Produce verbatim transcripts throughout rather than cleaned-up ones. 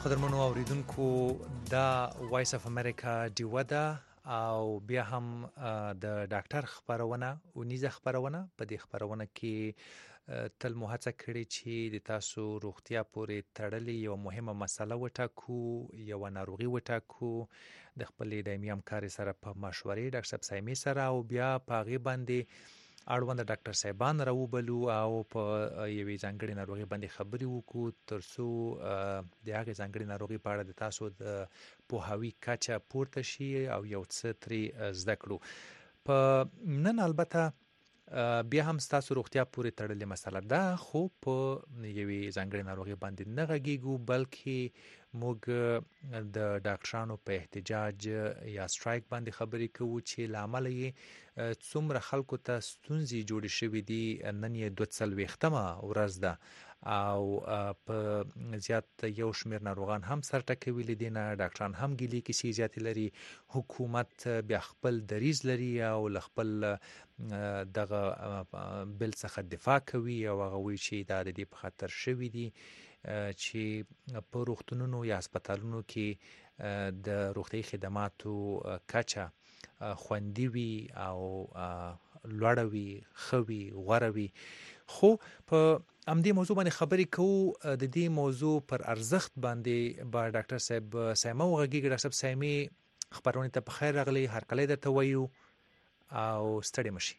قدرمنو اوریدونکو دا وایس اف امریکا ډیوه ده او بیا هم د ډاکټر خبرونه اونیزه خبرونه په دې خبرونه کې تل مو هڅه کړې چې د تاسو روغتیا پورې تړلې یو مهمه مسله وټاکو یو ناروغي وټاکو د خپلې دایمي همکارې سره په مشورې ډاکټر صاحب سایمي سره او بیا په هغې باندې اړوند ډاکټر صاحبان راوبلو او په یوې ځانګړې ناروغي باندې خبرې وکړو تر څو د هغې ځانګړې ناروغي په اړه د تاسو د پوهاوي کچه پورته شي او یو څه ترې زده کړو. په نن البته بیا هم ستاسو روغتیا پورې تړلې مسله ده، خو په یوې ځانګړې ناروغي باندې نه غږیږو بلکې موږ د ډاکټرانو په احتجاج یا سټرایک باندې خبرې کوو چې له امله یې څومره خلکو ته ستونزې جوړې شوې دي. نن یې دوه څلوېښتمه ورځ ده او په زیات یو شمېر ناروغان هم سر ټکوي له دې نه، ډاکټران هم ګیلې کیسې زیاتې لري، حکومت بیا خپل دریځ لري او له خپل دغه بل څخه دفاع کوي او هغه وایي چې دا د دې په خاطر شوي دي چې په روغتونونو یا هسپتالونو کې د روغتیايي خدماتو کچه خوندي وي او لوړه وي، ښه وي، غوره وي. خو په همدې موضوع باندې خبرې کوو. د دې موضوع پر ارزښت باندې به ډاکټر صاحب سایمه وغږېږي. ډاکټر صاحب سایمي خبرونې ته په خیر راغلی، هرکلی درته وایو او ستړي مه شئ.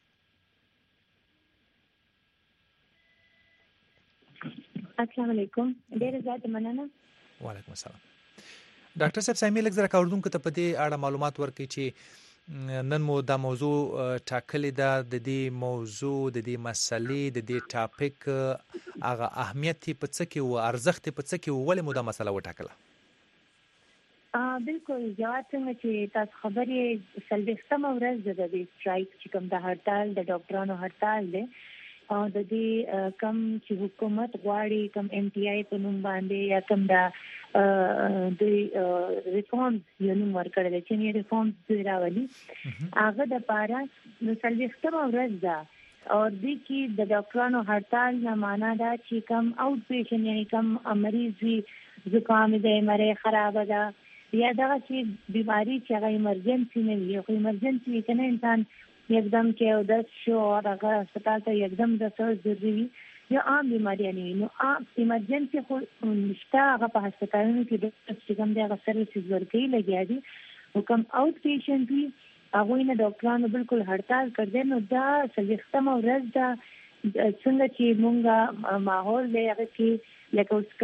السلام علیکم، ډېره زیاته مننه. وعلیکم السلام. ډاکټر صاحب سایمي لږ زره اورېدونکو ته په دې اړه معلومات ورکړئ چې نن مو دا موضوع ټاکلې ده، د دې موضوع د دې مسلې د دې ټاپک هغه اهمیت یې په څه کې و، ارزښت یې په څه کې و، ولې مو دا مسله وټاکله؟ بالکل جواب څنګه چې تاسو خبرې څلوېښتمه ورځ ده د دې سټرایک چې کوم د هړتال د ډاکټرانو هړتال دی او د دې کم چې حکومت غواړي کم ایم ټي آی په نوم باندې یا کم دا د ریفارمز یو نوم ورکړل چې نه ریفارمز دوی راولي هغه د پاره د څلوېښتمه ورځ ده او دې کې د ډاکټرانو هړتال نه معنا ده چې کم آوټ پیشن یعنی کم مریض وي، زکام دی، مړی خرابه ده یا دغه چې بیماری چې هغه ایمرجنسي نه وي، خو ایمرجنسي وي که نه انسان یکدم کې او دس شو او هغه هسپتال ته یکدم رسول ضروري وي یا عام بیماریانې وي، نو عام ایمرجنسي خو شته، هغه په هسپتالونو کې ډاکټر چې کوم دی هغه سروسز ورکوي لګیا دي، خو کوم آوټ پیشنټ وي هغوی نه ډاکټرانو بالکل هړتال کړ دی. نو دا څلوېښتمه ورځ ده څنګه چې مونږ ماحول دی هغه کې لکه اوس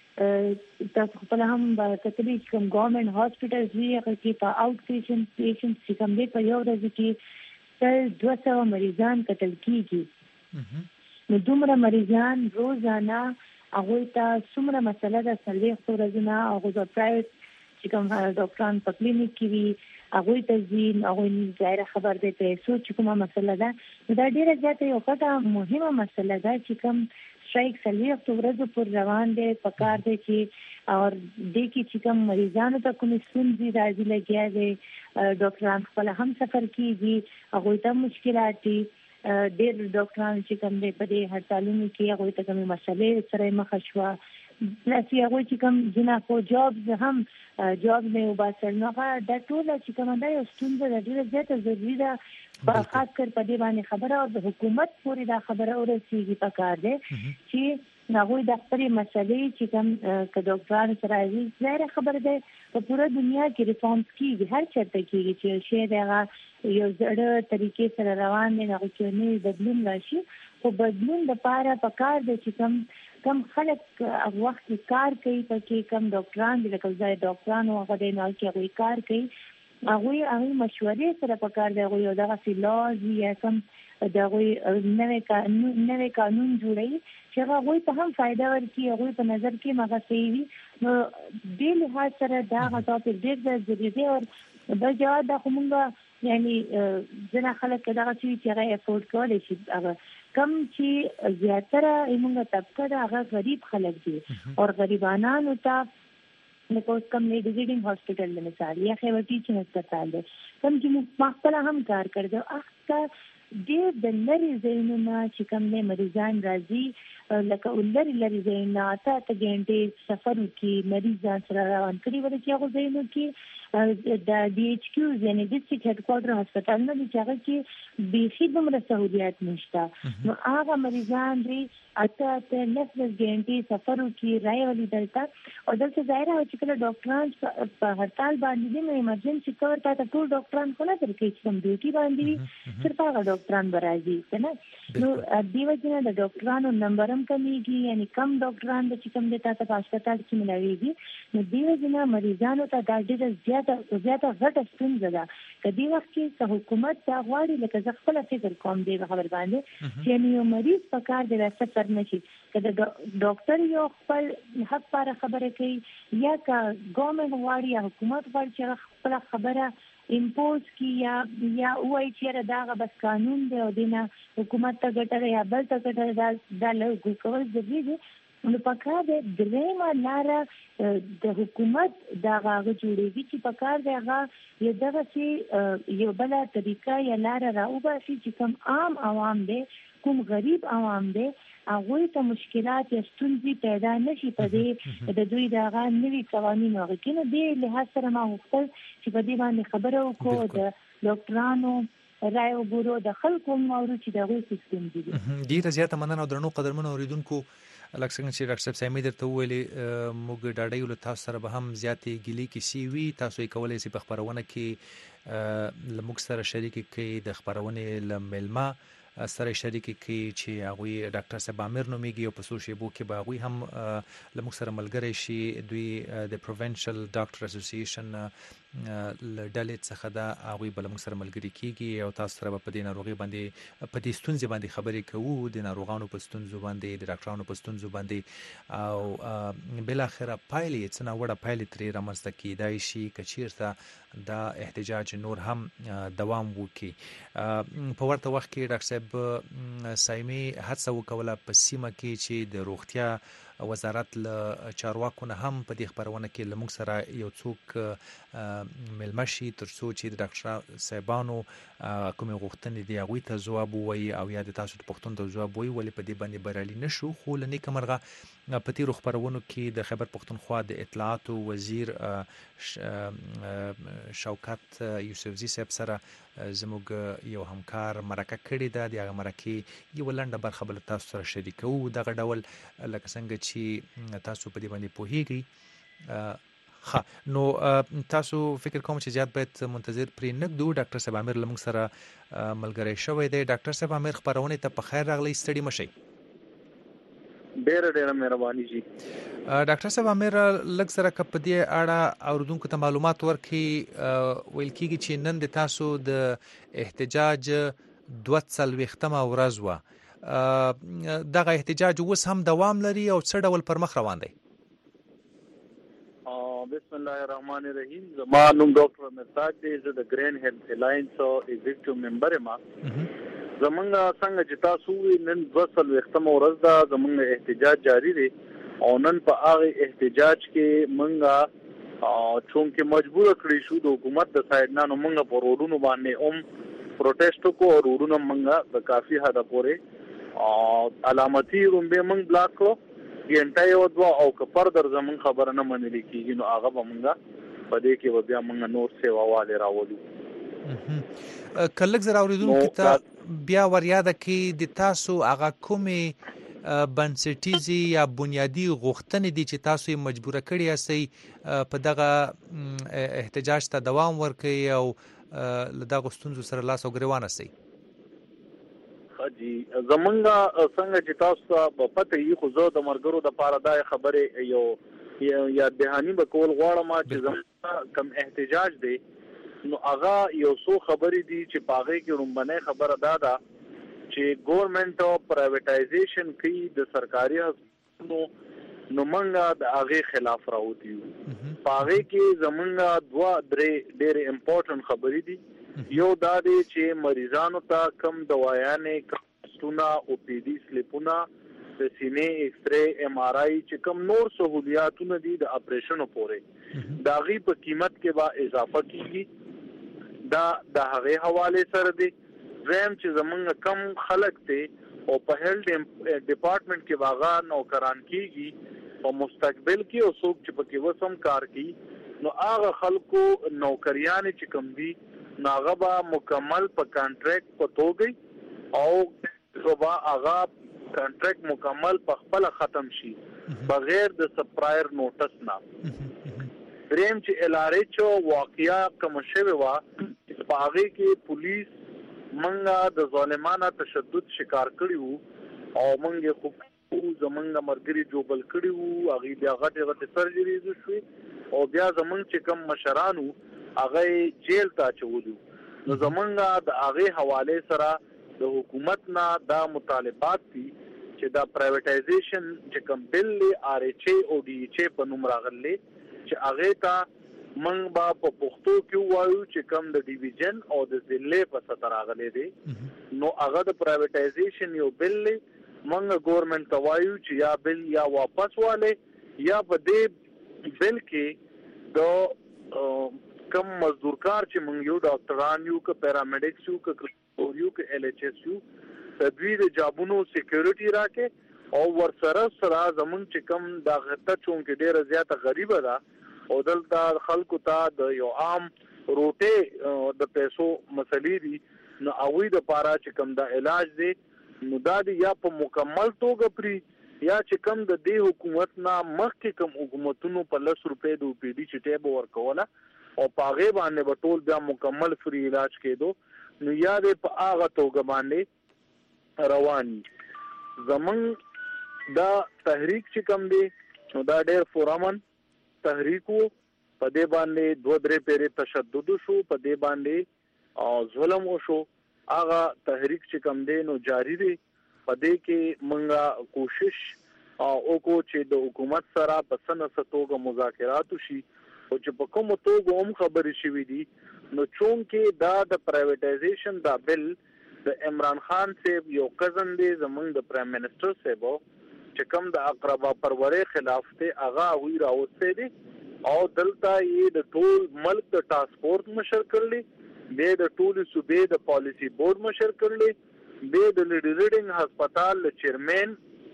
کوم تاسو خپله هم به کتلي چې کوم ګورنمنټ هاسپټلز وي هغه کې په آوټ پیشنټ پیشنټ چې کوم دی په یو ورځ کې تل دوه سوه مریضان کتل کېږي. نو دومره مریضان روزانه هغوی ته څومره مسله ده، څلوېښت ورځونه هغوی به پرایویټ چې کوم ډاکټران په کلینیک کې وي هغوی ته ځي، هغوی ظاهره خبر دی پیسو چې کومه مسله ده. نو دا ډېره زیاته یو غټه مهمه مسله ده چې کوم سټرایک څلوېښت ورځو پر روان دی. پکار دی چې اور دې کې چې کوم مریضانو ته کومې ستونزې راځي لګیا دی، ډاکټران خپله هم سفر کېږي، هغوی ته مشکلات دي. ډېر ډاکټران چې کوم دی په دې هړتالونو کې هغوی ته کومې مسلې سره مخه شوه، پلس هغوی چې کوم ځینې خو جابز هم جاب نه وباسل، نو هغه دا ټوله چې کومه ده یو ستونزه ده، ډېره زیاته ضروري ده خاص کر په دې باندې خبره او د حکومت پورې دا خبره ورسېږي. پکار دی چې هغوی د خپلې مسلې چې کوم که ډاکټرانو سره راځي، ظاهره خبره ده په پوره دنیا کې ریفارمز کېږي، هر چېرته کېږي چې یو شی دی هغه یو زړه طریقې سره روان دی، هغه کې نوی بدلون راشي. خو بدلون دپاره پکار دی چې کم کم خلک هغه وخت کې کار کوي، پکې کم ډاکټران دي لکه ځای ډاکټران او هغه دی نال کې هغوی کار کوي، هغوی هغوی مشورې سره پکار دی، هغوی یو دغسې لاز وي یا کم د هغوی نوی قانون نوی قانون جوړوي چې هغه هغوی ته هم فایده ورکړي، هغوی په نظر کې هم هغه صحیح وي. نو دې لحاظ سره دا هغه ټاپک ډېر ضروري دی. او بل جواب دا خو مونږ یعنې ځینې خلک دغسې وي چې هغه افورډ کولی شي، هغه کم چې زیاتره زموږ طبقه ده هغه غریب خلک دي او غریبانانو ته لکه اوس کم لیډیزیډینګ هاسپټل مثال یا خیبر ټیچینګ هسپتال دی، کم چې ما خپله هم کار کړی دی، هغه ډېر د لرې ځایونو نه چې کوم دی مریضان راځي لکه لرې لرې ځایونه اته اته ګنټې سفر وکړي مریض ځان سره روان کړي وي چې هغو ځایونو کې د ډي ایچ کیوز یعنې ډسټرکټ هیډ کوارټر هسپتالونه دي چې هغه کې بیخي دومره سهولیات نشته نو هغه مریضان دي اته اته لس لس ګنټې سفر وکړي راولي دلته او دلته ظاهره وه چې کله ډاکټران په هړتال باندې دي نو ایمرجنسي کور ته ټول ډاکټران خو نه درکوي چې کوم ډیوټي باندې وي صرف هغه ډاکټران به راځي که نه نو دې وجې نه د ډاکټرانو نمبر هم کمیږي یعنې کم ډاکټران به چې کوم دی تا ته په هسپتال کې ملاویږي نو دې وجې نه مریضانو ته دا ډېره زیاته زیاته غټه ستونزه ده که دې وخت کې که حکومت دا غواړي لکه زه خپله فکر کوم دې خبر باندې چې یعنې یو مریض په کار دی سفر نه شي که د ډاکټر یو خپل حق لپاره خبره کوي یا که ګورمنټ غواړي یا حکومت غواړي چې هغه خپله خبره امپوز کی یا یا وایي چې یاره دا هغه بس قانون دی او دې نه حکومت ته ګټه ده یا بل ته ګټه ده دا لاګو کول ضروري دي نو پکار دی درېیمه لاره د حکومت دغه هغه جوړېږي چې پکار دی هغه یو دغسې یو بله طریقه یا لاره راوباسي چې کوم عام عوام دی کوم غریب عوام دی هغوی ته مشکلات یا ستونزې پیدا نشي په دې د دوی د هغه نوي قوانینو هغې کې نو دې لحاظ سره ما غوښتل چې په دې باندې خبره وکړو د ډاکټرانو رای وګورو د خلکو هم واورو چې د هغوی څه ستونزې دي ډېره زیاته مننه او درنو قدرمنو اورېدونکو لکه څنګه چې ډاکټر صاحب سامي درته وویلې موږ ډاډه یو له تاسو سره به هم زیاتې ګیلې کیسې وي تاسو یې کولی شئ په خپرونه کې له موږ سره شریکې کړئ د خپرونې له میلمه سره شریکې کړي چې هغوی ډاکټر صاحب عامر نومیږي او په څو شیبو کې به هغوی هم له موږ سره ملګری شي دوی د پروینشل ډاکټر اسوسییشن له ډلې څخه ده هغوی به له موږ سره ملګري کېږي او تاسو سره به په دې ناروغۍ باندې په دې ستونزې باندې خبرې کوو د ناروغانو په ستونزو باندې د ډاکټرانو په ستونزو باندې او بالاخره پایلې یې څه ناوړه پایلې ترې رامنځته کېدای شي که چېرته دا احتجاج نور هم دوام وکړي په ورته وخت کې ډاکټر صاحب سایمي هڅه وکوله په سیمه کې چې د روغتیا وزارت له چارواکو نه هم په دې خپرونه کې له موږ سره یو څوک میلمه شي تر څو چې د ډاکټر صاحبانو کومې غوښتنې دي هغوی ته ځواب ووایي او یا د تاسو د پوښتنو ته ځواب ووایي ولې په دې باندې بریالي نه شو خو له نیکه مرغه په تېرو خپرونو کې د خیبر پښتونخوا د اطلاعاتو وزیر شوکت یوسفزي صاحب سره زموږ یو همکار مرکه کړې ده د هغه مرکې یوه لنډه برخه به له تاسو سره شریکوو دغه ډول لکه څنګه چې تاسو په دې باندې پوهیږئ ښه نو تاسو فکر کوم چې زیات باید منتظر پرې نه ږدو ډاکټر صاحب عامر له موږ سره ملګری شوی دی ډاکټر صاحب عامر خپرونې ته په خیر راغلی ستړي مه شئ ډېره ډېره مهرباني جي ډاکټر صاحب عامر لږ سره که په دې اړه اورېدونکو ته معلومات ورکړي ویل کېږي چې نن د تاسو د احتجاج دوه څلوېښتمه ورځ وه دغه احتجاج اوس هم دوام لري او څه ډول پر مخ روان دی بسم الله الرحمن الرحیم زما نوم ډاکټر امرتاج دی زه د ګرین هیلث الاینس ایگزیکټیو ممبر یم زمونږ څنګه چې تاسو نن دوه څلوېښتمه ورځ ده زمونږ احتجاج جاری دی او نن په هغه احتجاج کې مونږ چونکې مجبور کړی شو د حکومت د سایډ نه نو مونږ په روډونو باندې هم پروټیسټ وکړو او روډونه مونږ د کافي حده پورې علامتي رومبې مونږ بلاک کړو ګنټه یو دوه او که فردر زمون خبره نه منل کېږي نو هغه به مونږ په دې کې به بیا مونږ نور سیواواله راولو کله زرا اوریدونکو ته بیا وریاده کې د تاسو هغه کومې بنسټیزي یا بنیادی غوښتنې دي چې تاسو یې مجبوره کړی یاستئ په دغه احتجاج ته دوام ورکړئ او له دغو ستونزو سره لاس او ګریوان اوسئ جی زمونږ څنګه چې تاسو ته پته یي خو زه د مرګرو د پاره دا خبرې یو یا دهانی به کول غواړم چې زمونږ کم احتجاج دی نو هغه یو څو خبرې دي چې پاغې کې رومبنه خبره دا ده چې ګورنمنت او پرایویټایزیشن کوي د سرکاري نو نو منګه د هغه خلاف راوتی پاغې کې زمونږ دوه درې ډېر امپورټنت خبرې دي یو دا دی چې مریضانو ته کم دوايانې کمستونه او پی ډي سلیپونه د سینې ایکس ری ایم آر آی چې کم نور سہولیاتونه دي د اپریشنو پورې دا غي په قیمت کې با اضافه کیږي دا د هغه حواله سره دی زم چې زمونږ کم خلک ته او په هیلث ډپارټمنټ کې واغا نوکران کیږي او مستقبل کې او څوک چې پکې وسم کار کوي نو هغه خلکو نوکریان چې کم دي ناغه با مکمل په کانټریکټ په توګه او صبا هغه کانټریکټ مکمل په خپل ختم شي بغیر د سپرایر نوټس نه. دریم چې ال ار ایچ او واقعیا کوم شوی وا په هغه کې پولیس منګه د ظالمانه تشدد شکار کړی وو او منګه خو زمونږ مرګري جوبل کړی وو هغه بیا غټه غټه سرجریز شوې او بیا زمونږ چې کوم مشرانو هغه جیل ته چولو نو زمونږ د هغه حواله سره د حکومت نه دا مطالبات دي چې دا پرایویټایزیشن چې کوم بل ار ایچ او ډي ایچ په نوم راغلي چې هغه ته منګ با په پښتو کې وایو چې کوم د ډیویژن او د ضلع په ستر راغلي دي نو هغه د پرایویټایزیشن یو بل منګ ګورنمنت ته وایو چې یا بل یا واپس واله یا په دې بل کې د کم مزدور کار چې مونږ یو ډاکټران یو که پیرامیډیکس یو که یو که ال ایچ اس یو تدوی د جابونو سکیورټي راکې او ورسره سره زمون چې کم دا غته چون کې ډیره زیاته غریبه ده او دلته خلکو ته د یو عام روټه د پیسو مسلې دي نو اوی د پاره چې کم دا علاج دی نو دا دی یا په مکمل توګه پری یا چې کم د دې حکومت نه مخکې کم حکومتونو په لس روپے د او پی ډي چټه به ورکوله او پاغه باندې به ټول بیا مکمل فری علاج کېدو نو یا دې په هغه توګه باندې رواني زمون دا تحریک چې کم دی نو دا ډېر فورامن تحریک وو په دې باندې دوه درې پیری تشدد شو په دې باندې او ظلم وشو هغه تحریک چې کم دی نو جاری دی په دې کې مونږه کوشش او کو چې د حکومت سره په سن ستوګه مذاکرات وشي او چې په کوم توګه هم خبرې شوې دي نو چون کې دا د پرایویټایزیشن دا بل د عمران خان صاحب یو کزن دی زمونږ د پرایم منسٹر صاحب چې کوم د اقربا پرورې خلاف ته اغا وی راوسته دي او دلته یې د ټول ملک د ټرانسپورت مشر کړلی به د ټول صوبې د پالیسی بورډ مشر کړلی به د لیډرینګ هسپتال چیرمن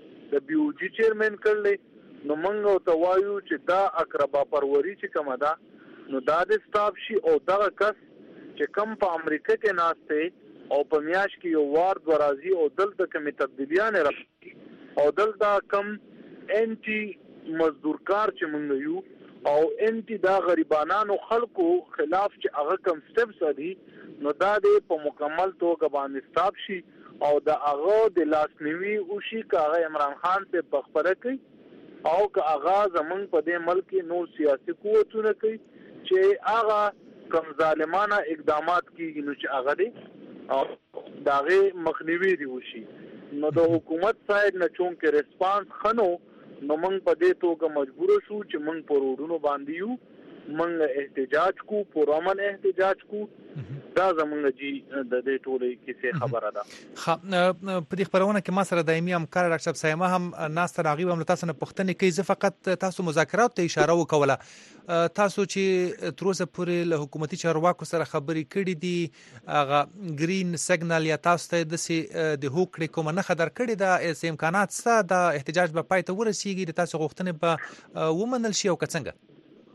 د بي او جي چیرمن کړلی نو موږ ته وایو چې دا اقربا پروري چې کومه ده نو دا د سټاف شي او دا کس چې کم په امریکا کې ناشته او په میاش کې یو وار درازي او دلته کومه تبدیلیان راځي او دلته کم انټي مزدور کار چې موږ یو او انټي دا غریبانو خلکو خلاف چې هغه کم سټپس دي نو دا د په مکمل توګه باندې سټاپ شي او دا هغه د لاسنیوي او شي کاغه عمران خان ته بخبره کوي او که هغه زمون په دې ملک نو سیاسي قوتونه کوي چې هغه کم ظالمانه اقدامات کیږي نو چې هغه دي او داغه مخنیوي دی وشي نو د حکومت سایډ نه چون کې ریسپانس خنو نو موږ په دې توګه مجبور شو چې موږ په روډونو باندې یو موږ احتجاج کو پرامن احتجاج کو دا زمونږ جی د دې ټولې کیسه خبره ده. خ په دې خبرونه کې ما سره دایمي همکار ډاکټر صاحب سایمه هم ناس تر هغه هم تاسو نه پوښتنه کوي زه فقط تاسو مذاکرات ته اشاره وکوله تاسو چې تر اوسه پورې له حکومتي چارواکو سره خبرې کړې دي هغه گرین سیګنال یا تاسو ته د د هوکړې کوم نه خبر کړی دا امکانات څه د احتجاج په پای ته ورسیږي د تاسو غوښتنې په ومنل شي او څنګه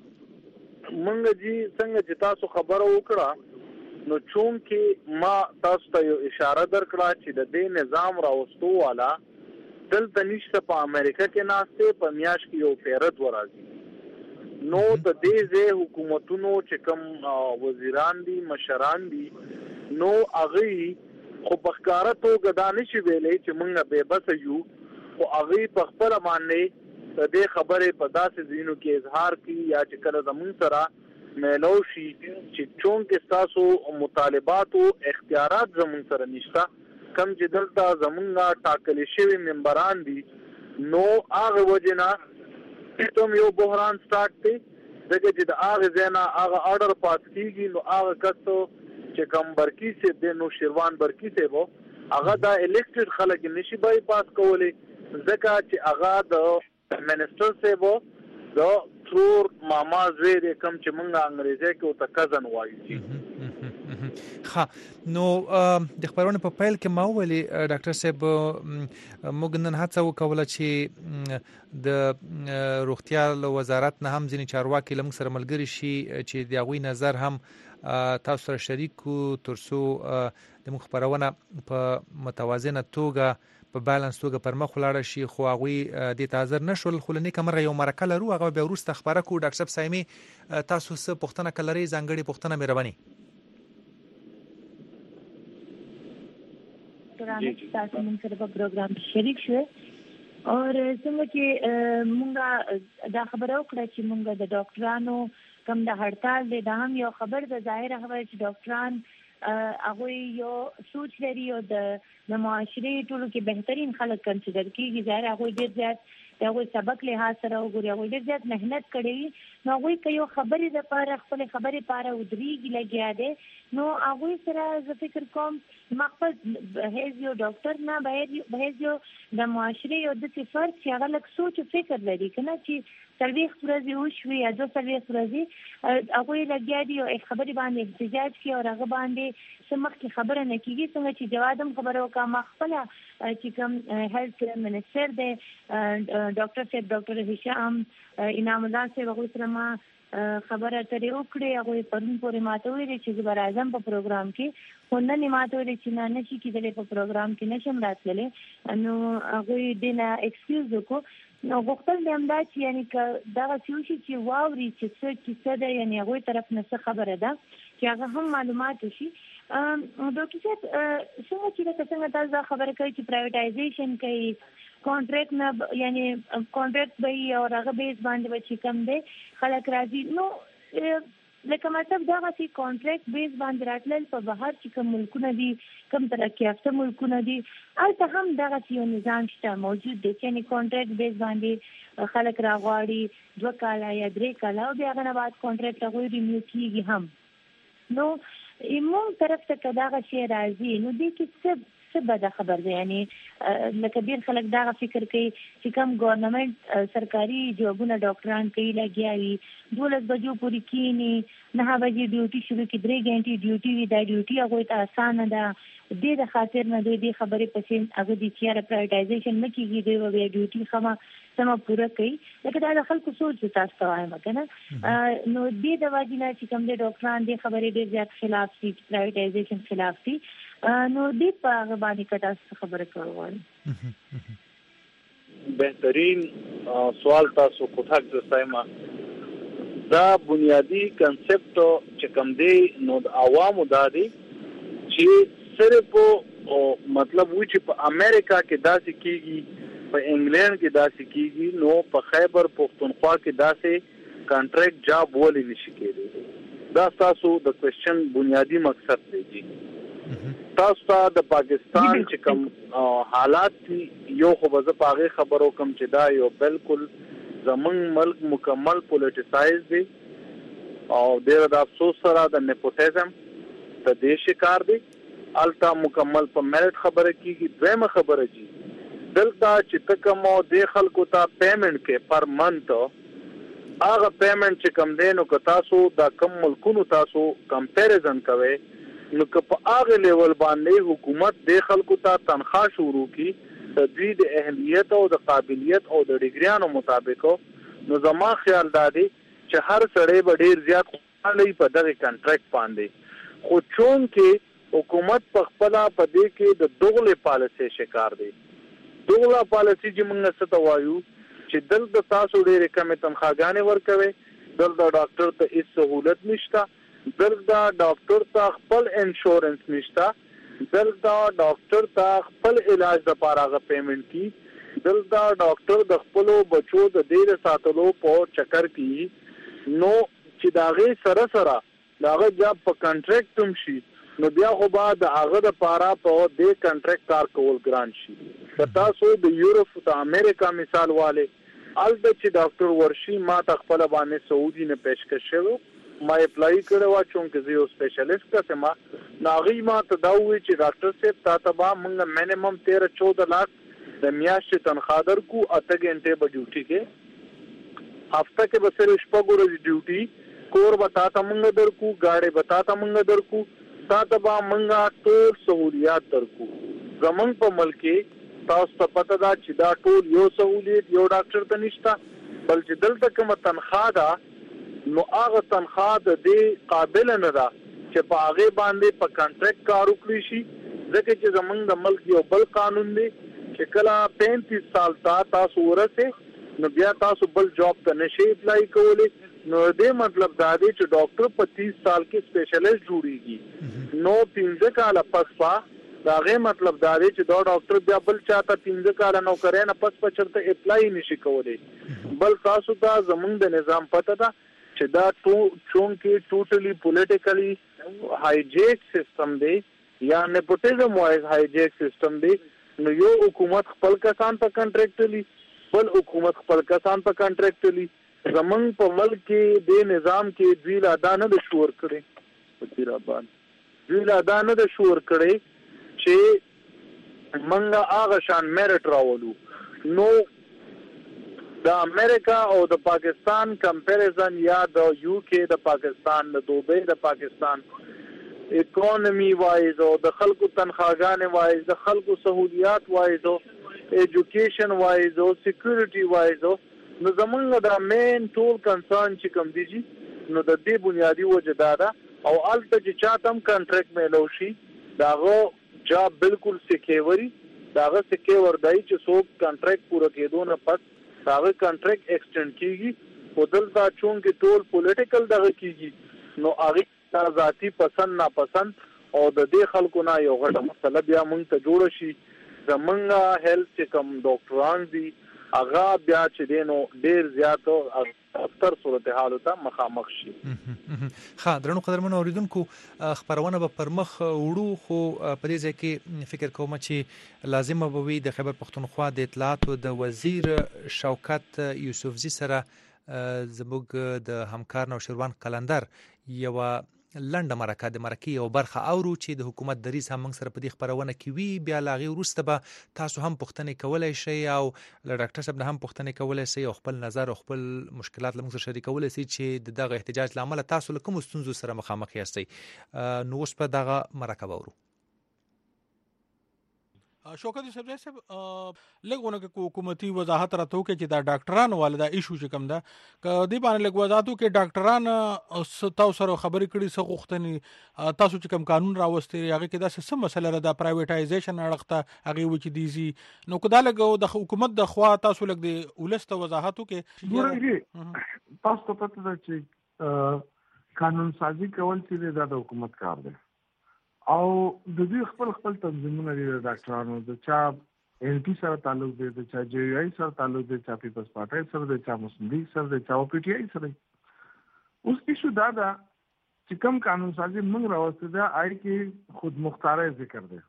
منګه جی څنګه چې تاسو خبره وکړه نو چون کې ما تاسو ته یو اشاره درکړه چې د دې نظام راوستو والا دلته نشته په امریکا کې ناشته په میاش کې یو پیرد ورازي نو د دې ځای حکومتونو چې کوم وزیران دي مشران دي نو هغه خو په ښکارا توګه دا نشي ویلې چې موږ به بس یو او هغه په خپل باندې د دې خبرې په داسې ځینو کې اظهار کوي یا چې کله زمون سره ملو شي چې چون کې تاسو مطالبات او اختیارات زمون سره نشته کم چې دلته زمونږه ټاکل شوی ممبران دي نو هغه وجنا کوم یو بحران سٹارټ دی دغه چې د هغه ځنا هغه آرډر پاس کیږي نو هغه کسو چې کوم برکی سي د نو شیروان برکی سي وو هغه د الیکټډ خلک نشي بای پاس کولای ځکه چې هغه د منسٹر سے وہ دو تھرور ماما زوی دے کم چې مونږه انګریزي کې او تا کزن وایي ها نو د خبرونه په پیل کې ما ویلي ډاکټر صاحب موږ نن هڅه وکوله چې د روغتیا وزارت نه هم ځینې چارواکي لمغ سره ملګری شي چې د غوي نظر هم تاسو سره شریک کو ترڅو د مخبرونه په متوازنه توګه په بالانس توګه پر مخ ولاړ شي خو هغه د تازر نشول خلنی کمر یو مرکه لرو هغه به ورسته خبره کو ډاکټر صاحب سایمي تاسو څه پښتنه کلري ځانګړي پښتنه مهرباني تاسو موږ سره په پروګرام کې شریک شوه او څنګه چې موږ دا خبره وکړه چې موږ د ډاکټرانو کوم د هړتال د دام یو خبر د ظاهر خبره چې ډاکټران هغه یو سوچ لري او د معاشري ټولو کې بهترین خلک کنسیډر کیږي ظاهر هغه ډیر زیات هغه سبق له سره وګوري هغه ډیر زیات مهنت کړي نو هغه کوي خبرې د پاره خپل خبرې پاره ودرېږي لګیا دی نو هغه سره زه فکر کوم مقصد هیڅ یو ډاکټر نه باید هیڅ یو د معاشري او د فرد چې هغه لک سوچ فکر لري کنه چې سلويخ ورځي او شوي یا دو سلويخ ورځي هغه لګیا دی او خبرې باندې احتجاج کوي او هغه باندې سمخ کی خبره نه کیږي څنګه چې جوادم خبرو کا مخفله چې کوم هیلث کیر منسٹر دی ډاکټر صاحب ډاکټر هشام انعام الله صاحب هغه سره ما خبره ترې وکړې هغه پرون پورې ماته ویلي چې زبر اعظم په پروګرام کې خو نن ماته ویلي چې نه نشي کېدلی په پروګرام کې نشم راتللی نو هغه دینه ایکسکیوز وکړو نو غوښتل دې امدا چې یعنی دا سوشي چې واوري چې څه کیسه ده یعنی هغه طرف نه څه خبره ده چې هغه هم معلومات شي ډاکټر صاحب څنګه چې څنګه تاسو خبره کوي چې پرایویټایزیشن کوي کانټریکټ نه یعنی کانټریکټ به او هغه بیس باندې به چې کم دی خلک راځي نو لکه مطلب دا چې کانټریکټ بیس باندې راتلل په بهر چې کوم ملکونه دي کوم ترقی یافته ملکونه دي البته هم دا یو نظام شته موجود دی چې کانټریکټ بیس باندې خلک راغواړي دوه کاله یا درې کاله او بیا غنه بعد کانټریکټ هغه رینیو کیږي هم نو ایمون طرف ته کداغه شی راځي نو دې کې څه څه بده خبر ده یعنی لکه ډیر خلک دا فکر کوي چې کوم ګورنمنت سرکاري جوابونه ډاکټران کوي لګیاوي دولس بجو پوری کینی نه بجې ډیوټي شروع کی درې غنټې ډیوټي وی دا ډیوټي هغه ته اسانه ده دې د خاطر نه دې خبرې پسې هغه د چیر پرایوټایزیشن مکیږي دی او ډیوټي خما سم پوره کوي لکه دا خلکو سوچ تاسو وایم کنه نو دې د واجبنا چې کوم د ډاکټران دې خبرې ډیر زیات خلاف دي پرایوټایزیشن خلاف دي نو دې په باندې کټه خبره کوي بهترین سوال تاسو کوټه ځایما دا بنیادی کنسپټ چې کوم دی نو د عوامو دا دی چې صرف مطلب و چې په امریکا کې داسې کیږي په انګلند کې داسې کیږي نو په خیبر پختونخوا کې داسې کانټریکټ جاب ولې نشي کېدی دا تاسو د کوېسچن بنیادی مقصد دی تاسو ته د پاکستان چې کوم حالات یو خو به زه په هغې خبرو کوم چې دا یو بالکل زمونږ ملک مکمل پولیټیسایز دی او ډېره د افسوس سره د نیپوټیزم د دې شکار دی هلته مکمل په میرټ خبره کېږي دویمه خبره چې دلته چې ته کوم دې خلکو ته پیمنټ کې پر منت هغه پیمنټ چې کوم دی نو که تاسو د کوم ملکونو تاسو کمپیریزن کوئ نو که په هغه لیول باندې حکومت د خلکو ته تنخواه شروع کی د دوی د اهلیت او د قابلیت او د ډیګریانو مطابق نو زما خیال دادی چې هر سړی به ډیر زیات خوشاله په دغه کانټریکټ باندې خو چون کې حکومت په خپل په دې کې د دوغله پالیسي شکار دی دوغله پالیسي چې موږ څه وایو چې دلته تاسو ډېر کم تنخواهګانې ورکوي دلته ډاکټر ته هیڅ سہولت نشته دلته ډاکټر ته خپل انشورنس نشته دلته ډاکټر ته خپل علاج د پاره پیمنټ کی دلته ډاکټر د خپل بچو د ډیر ساتلو په چکر کې نو چې داغه سره سره داغه جاب په کانټریکټ تم شي نو بیا خو بعد هغه د پاره په دې کانټریکټ کار کول ګران شي تاسو د یورپ د امریکا مثال والے البته چې ډاکټر ورشي ما ته خپل باندې سعودي نه پیشکش شوی ما اپلای کړو چې زه یو سپیشلیست کسم ناغي ما ته دا وی چې ډاکټر صاحب تاسو به موږ مینیمم تیرہ چودہ لاکھ د میاشتې تنخواه درکو اته غنټه به ډیوټي کې هفته کې به صرف شپږ ورځې ډیوټي کور به تا ته مونږ درکو، ګاډی به تا ته مونږ درکو، تا ته به مونږ ټول سهولیات درکو. زمونږ په ملک کې تاسو ته پته ده چې دا ټول یو سهولیت یو ډاکټر ته نشته، بل چې دلته کومه تنخواه ده نو هغه تنخواه د دې قابل نه ده چې په هغې باندې په کانټریکټ کار وکړي شي. ځکه چې زمونږ د ملک یو بل قانون دی چې کله پینتیس سال ته تاسو ورسې نو بیا تاسو بل جاب ته نشئ اپلای کولی. نو دې مطلب دا دی چې ډاکټر په تیس سال کې سپیشلیسټ جوړیږي، نو پنځه کاله پس په دا غي مطلب دا دی چې دا ډاکټر بیا بل چاته پنځه کاله نوکرۍ نه پس په چرته اپلای نشي کولی. بل تاسو ته زمونږ د نظام پته ده چې دا چون کې ټوټلی پولیټیکلی هایجیک سیستم دی یا نیپوټیزم وایز هایجیک سیستم دی. نو یو حکومت خپل کسان په کنټریکټ لی، بل حکومت خپل کسان په کنټریکټ لی. زمونږ په ملک کې د نظام کې دوی لا دا نه د شور کړي وزیر آباد دوی لا دا نه د شور کړي چې منګه هغه شان میرټ راولو. نو د امریکا او د پاکستان کمپیریزن یا د یو کې د پاکستان د دوبۍ د پاکستان اکانومی وایز او د خلکو تنخواګانې وایز د خلکو سہولیات وایز او ایجوکیشن وایز او سکیورټي وایز نو زمونږ د مین ټول کنسرن چې کوم دیږي نو د دې بنیادی وجه دا ده او الته چې چاته هم کنټریکټ میلو شي داغه جاب بالکل سکیوري داغه سکیور دی چې څوک کنټریکټ پوره کېدو نه پس داغه کنټریکټ ایکسټند کیږي او دلته چون کې ټول پولیټیکل دغه کیږي نو هغه ذاتی پسند ناپسند او د دې خلکو نه یو غټه مسله بیا مونږ ته جوړ شي. زمونږ هیلث چې کوم ډاکټران دي هغه بیا چې دینو ډیر زیات اکثر صورتحال ته مخامخ شي. ښه درنو قدرمنو اوریدونکو خبرونه به پر مخ وړو خو په دې ځای کې فکر کوم چې لازمه به وي د خیبر پښتونخوا د اطلاعاتو د وزیر شوکت یوسفزي سره زموږ د همکار نوشیروان قلندر یو لنډه مرکه د مرکې یو برخه اورو چې د حکومت دریځ هم موږ سره په دې خبرونه کې وي. بیا له هغې وروسته به تاسو هم پوښتنې کولی شئ او له ډاکټر صاحب نه هم پوښتنې کولی شئ او خپل نظر او خپل مشکلات له موږ سره شریکولی شئ چې د دغه احتجاج له امله تاسو له کومو ستونزو سره مخامخ یاستئ. نو اوس په دغه مرکه به اورو. شوکت صاحب صاحب لګونه کې حکومتي وضاحت راته وکړي چې دا ډاکټرانو والدا ایشو چې کوم ده ک دې باندې لګ وضاحت وکړي ډاکټران تاسو سره خبرې کړي څه غوښتنې تاسو چې کوم قانون راوستي هغه کې دا څه مسله را ده پرایویټایزیشن اړخته هغه و چې دیزي نو کدا لګ د حکومت د خوا تاسو لګ د ولست وضاحت وکړي. تاسو ته پته ده چې قانون سازي کول چې د حکومت کار دی او د دې خپل خپل تنظیمونه لري. ډاکټرانو د چا ایل پی سره تعلق دی، د چا جی آی سره تعلق دی، چا پیپلز پارټي سره دی، چا مسلم لیگ سره دی، چا او پی ټی آی سره. اوس کې شو دا دا چې کوم قانون سازي موږ راوستي دا آی کې خود مختاره ذکر دی،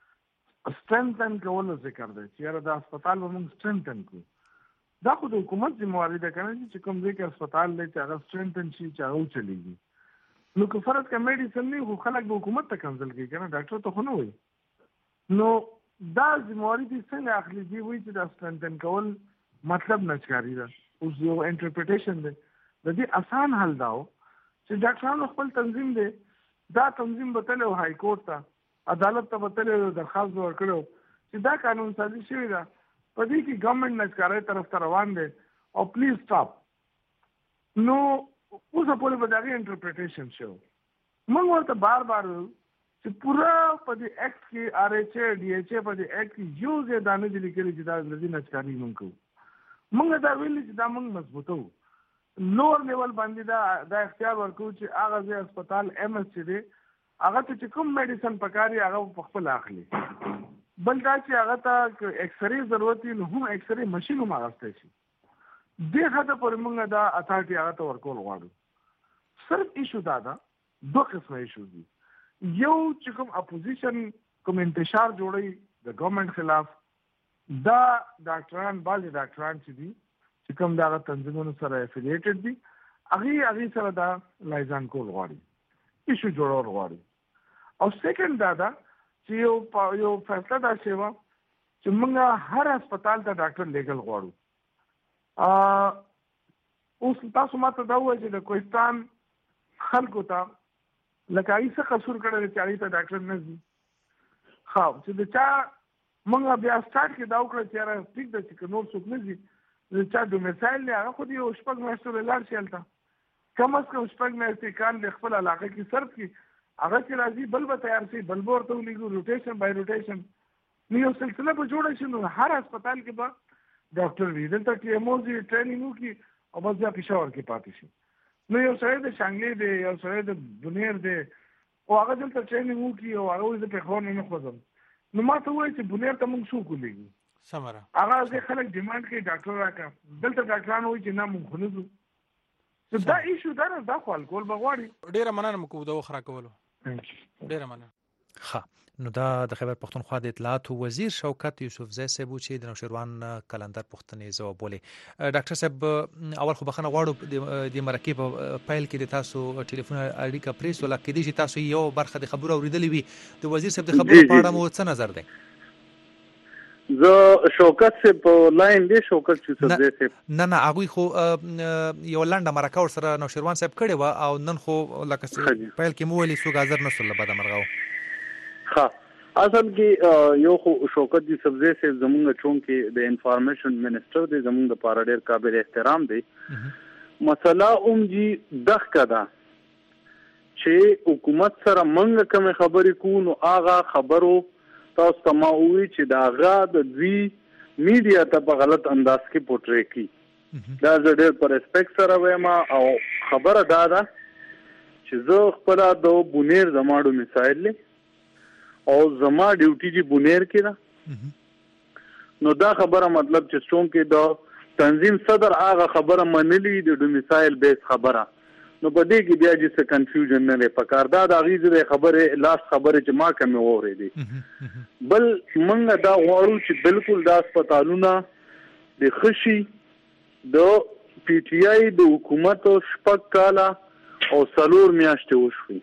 سټرنتن کول ذکر دی چې دا هسپتال به موږ سټرنتن کو. دا خو د حکومت ذمہواری ده کنه چې کوم ځای کې هسپتال دی چې هغه سټرنتن شي چې هغه چلیږي. نو که فرض کا میډیسن نه خو خلک به حکومت ته کنسل کوي کنه ډاکټر ته خو نه وي. نو دا ذمہواری دي څنګه اخلي دی وایي چې دا سټرنتن کول مطلب نه ښکاري دا اوس یو انټرپریټیشن دی. د دې آسان حل دا و چې ډاکټرانو خپل تنظیم دی دا تنظیم به تللی های کورټ ته عدالت ته به تللی درخواست به ورکړی چې دا قانون سازي شوې ده په دې کې ګورنمنټ نه ښکارۍ طرف ته روان دی او پلیز سټاپ. نو اوس په دې باندې انټرپریټیشن شو موږ ورته بار بار چې پورا په دې ایکټ کې آر ایچ اے ډي ایچ اے په دې ایکټ کې یو ځای دا نه دي لیکلي چې دا د دې نشکاري موږ کوو. موږ دا ویلي چې دا موږ مضبوطو لوور لیول باندې دا دا اختیار ورکو چې هغه ځای هسپتال ایم اس چې دی هغه ته چې کوم میډیسن پکاري هغه په خپل اخلي. بل دا چې هغه ته ایکسرې ضرورت نو هم ایکسرې ماشین هم اغستی شي. دې حد پورې موږ دا اتھارټي هغه ته ورکول غواړو. صرف ایشو دا ده دوه قسمه ایشو دي. یو چې کوم اپوزیشن کوم انتشار جوړي د ګورنمنت خلاف دا ډاکټران بعضې ډاکټران چې دي چې کوم دغه تنظیمونو سره افیلیټډ دي هغې هغې سره دا لایزان کول غواړي ایشو جوړول غواړي. او سیکنډ دا ده چې یو یو فیصله دا شوې وه چې موږ هر هسپتال ته ډاکټر لیږل غواړو. اوس تاسو ماته دا ووایئ چې د کوهستان خلکو ته لکه ای څه قصور کړی چې اړې ته ډاکټر نه ځي. خو چې د چا مونږ بیا سٹارټ کې دا وکړه چې یاره ټیک ده چې نور څوک نه ځي، د چا ډومیسایل دی هغه خو دې یو شپږ میاشتو له لاړ شي هلته، کم از کم شپږ میاشتې کال د خپل علاقه کې صرف کړي، هغه چې راځي بل به تیار شي، بل به ورته ولیږو روټیشن بای روټیشن، نو یو سلسله به جوړه شي. نو هر هسپتال کې به ډاکټر وي، دلته ټي ایم اوز یې ټریننګ وکړي او بس بیا پېښور کې پاتې شي. نو یو سړی د شانګلې دی، یو سړی د بونیر دی، او هغه دلته ټریننګ وکړي او هغه وایي زه پېښور نه نه خوځم، نو ما ته ووایي چې بونیر ته موږ څوک ولیږو؟ سمره هغه ځای خلک ډیمانډ کوي ډاکټر راکړه، دلته ډاکټران وایي چې نه موږ خو نه ځو. دا ایشو دا نه، دا خو الکول به غواړي. ډېره مننه مو د وخت راکولو، ډېره مننه. ښه، نو دا د خیبر پښتونخوا د اطلاعاتو وزیر شوکت یوسفزی صاحب چې د نوشیروان کلندر پوښتنې ځواب ولې. ډاکټر صاحب اول خو بخښنه غواړو د مرکې په پیل کې د تاسو ټلیفون اړیکه پرې شوله، کېدای شي تاسو یو برخه د خبرو اورېدلې وي، د وزیر صاحب د خبرو په اړه مو څه نظر دی؟ زه شوکت صاحب په لاین دی، شوکت یوسفزی صاحب نه نه هغوی خو یو لنډه مرکه ورسره نوشیروان صاحب کړې وه او نن خو لکه پیل کې مو ویلي څوک حاضر نه شول له بده مرغه. ها اصل کې یو خو شوکت یوسفزی صاحب زمونږ چونکې د انفارمیشن منسٹر دی، زمونږ لپاره ډېر قابل احترام دی. مسله اوم جی دغه ده چې حکومت سره موږ کومې خبرې کوو، نو هغه خبرو تاسو ته ما ووایي چې د هغه د دوی میډیا ته په غلط انداز کې پورټری کړي. دا زه ډېر په ریسپیکټ سره وایم او خبره دا ده چې زه خپله د بونیر زما ډومیسایل دی او زما ډیوټي جی بونیر کې ده. نو دا خبره مطلب چې څونکې د تنظیم صدر هغه خبره منلي د ډومیسایل بیس خبره، نو په دې کې بیا چې څه کنفیوژن نه دی پکار. دا د هغې د خبرې لاس خبرې چې ما کمې واورېدې. بل موږ دا غواړو چې بالکل دا هسپتالونه د ښه شي. د پی ټي آی د حکومت شپږ کاله او څلور میاشتې وشوي،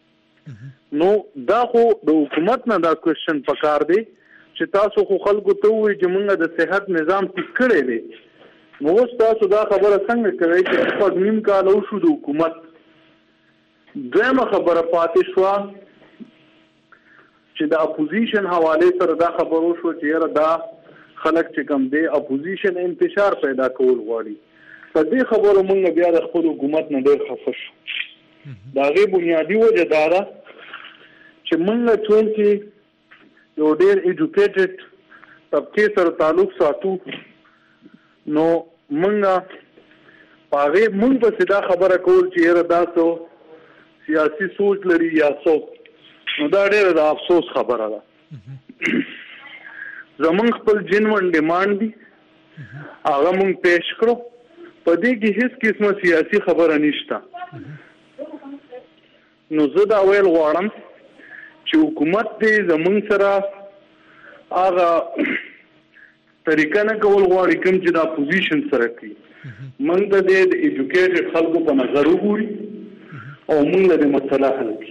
نو دا خو د حکومت نه دا کوېشن پکار دی چې تاسو خو خلکو ته ووایي چې موږ د صحت نظام ټیک کړی دی. نو اوس تاسو دا خبره څنګه کوئ چې شپږ نیم کاله وشو د حکومت؟ دویمه خبره پاتې شوه چې د اپوزیشن حوالې سره دا خبر وشو چې یاره دا خلک چې کوم دی اپوزیشن انتشار پیدا کول غواړي. په دې خبرو موږ بیا د خپل حکومت نه ډېر خفه شو. د هغې بنیادي وجه دا ده چې موږ چونکې یو ډېر ایجوکیټډ طبقې سره تعلق ساتو، نو موږ په هغې موږ پسې دا خبره کول چې یاره دا څو سیاسي سوچ لري یا څوک، نو دا ډېره د افسوس خبره ده. زمونږ خپل جنون ډیمانډ دي، هغه موږ پیش کړو، په دې کې هیڅ قسمه سیاسي خبره نشته. نو زه دا ویل غواړم چې حکومت دې زمونږ سره هغه طریقه نه کول غواړي کوم چې د اپوزیشن سره کوي. موږ ته دې د ایجوکیټډ خلکو په نظر وګوري او موږ له دې مسله حل کړي.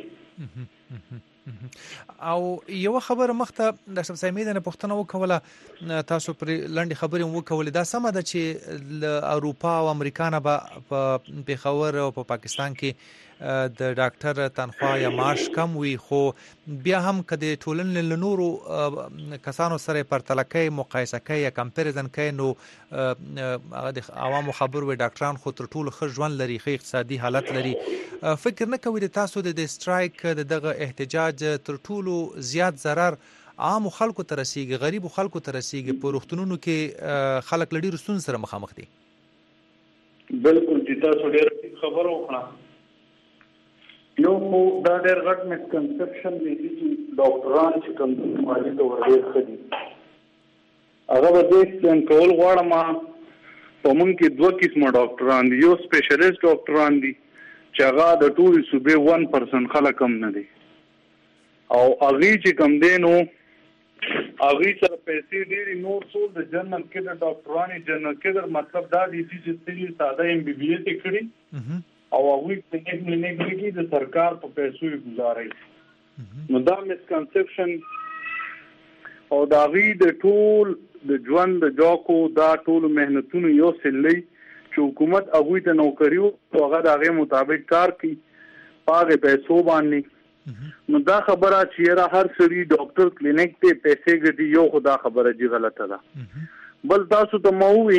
او یو خبره مخته د شپ سیمې د پښتنه وکوله، تاسو پر لنډي خبرې وکولې، دا سمه ده چې ل اروپا او امریکا نه به په پیښور او په پاکستان کې د ډاکټر تنخوا یا معاش کم وي، خو بیا هم که د ټولنې له نورو کسانو سره پرتله کوي، مقایسه کوي یا کمپیریزن کوي، نو هغه د عوامو خبرو وي ډاکټران خو تر ټولو ښه ژوند لري، ښه اقتصادي حالت لري. فکر نه کوي د تاسو د سټرایک د دغه احتجاج تر ټولو زیات ضرر عامو خلکو ته رسیږي، غریبو خلکو ته رسیږي، په روغتونونو کې خلک له ډېرو ستونزو سره مخامخ دي؟ بالکل چې تاسو ډېر خبره وکړه. یو خو دا ډېر غټ مسکنسپشن دی چې ډاکټران چې کوم مالي ته ورډېر ښه دي، هغه به زه ایکسپلین کول غواړم. په موږ کې دوه قسمه ډاکټران دي، یو سپیشلیست ډاکټران دي چې هغه د ټولې صوبې ون پرسنټ خلک هم نه دي، او هغوی چې کوم دی نو هغوی سره پیسې ډېرې، نور ټول د جنرل کیډر ډاکټران دي. جنرل کیډر مطلب دا دی چې ستاسو ساده ایم بی بی ایس یې کړي او هغوی کلینیک ملینیک لګي د سرکار په پیسو یې ګزاري. نو دا مسکنسپشن او د هغوی د ټول د ژوند د جاکو دا ټولو محنتونو یو سلی چې حکومت هغوی ته نوکري او هغه د هغې مطابق کار کوي، پاغه پیسو باندې نو دا خبره چې را هر سړي ډاکټر کلینیک ته پیسې ګټي یو خدا خبره جی غلطه ده بل تاسو ته مووي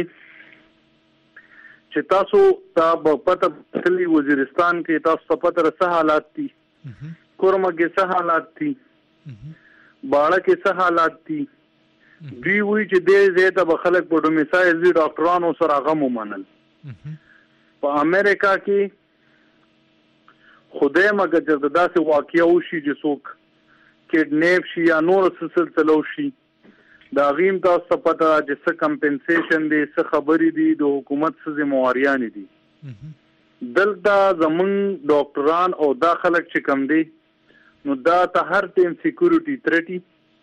چې تاسو ته پته تللی وزیرستان کې تاسو ته پته څه حالات دي کورمه کې څه حالات دي باړه کې څه حالات دي دوی وی چې دې زه ته خلک په ډومیسایل دي ډاکټرانو سره غو منل په امریکا کې خدای مګر چې داسې واقعیا وشي چې څوک کډنیپ شي یا نور سلسله شي دا غیم تاسو ته پته چې څه کمپنسیشن دي څه خبرې دي د حکومت څه ذمہواریان دي دلته زمون ډاکټران او دا خلک چې کم دي نو دا ته هر ټیم سکیورټي ترټي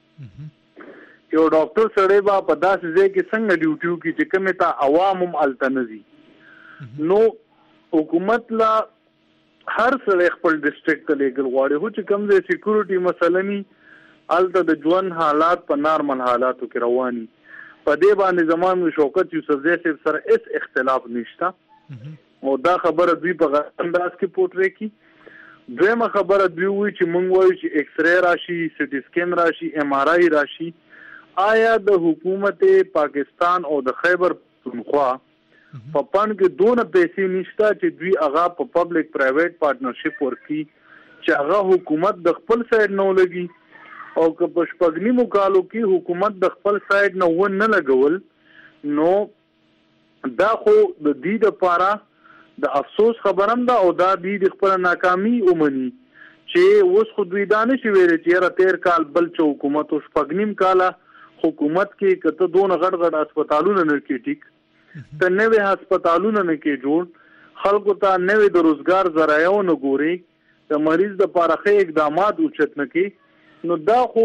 یو ډاکټر سره با په داسې ځای کې څنګه ډیوټیو کې چې کومه ته عوامم التنزي نو حکومت لا هر سره خپل ډیسټریکټ ته لګل غواړي هو چې کوم ځای سکیورټي مسلني الته د ژوند حالات په نارمل حالاتو کې رواني په دې باندې زمون شوکت یوسف زیات سره اس اختلاف نشته او دا خبره دوی په انداز کې پورټری کی دویمه خبره دوی وی چې مونږ وایو چې ایکس ری راشي سټي سکین راشي ایم آر آی راشي آیا د حکومت پاکستان او د خیبر پختونخوا په پان کې دونه پیسې نشته چې دوی هغه په پبلک پرایویټ پارټنرشپ ورکي چې هغه حکومت د خپل سایډ نه ولګي او که په شپږنی مکالو کې حکومت د خپل سایډ نه و نه لګول نو دا خو د دې لپاره د افسوس خبرم ده او دا د خپل ناکامي اومني چې اوس خو دوی دانه شي ویل چې را تیر کال بل چې حکومت او شپږنیم کاله حکومت کې کته دون غړ غړ هسپتالونه نه کې ټیک ته نوې هسپتالونه نه کې جوړ خلکو ته نوې د روزګار ذرایعو نه ګوري د مریض د پارخه اقدامات اوچت نه کې نو دا خو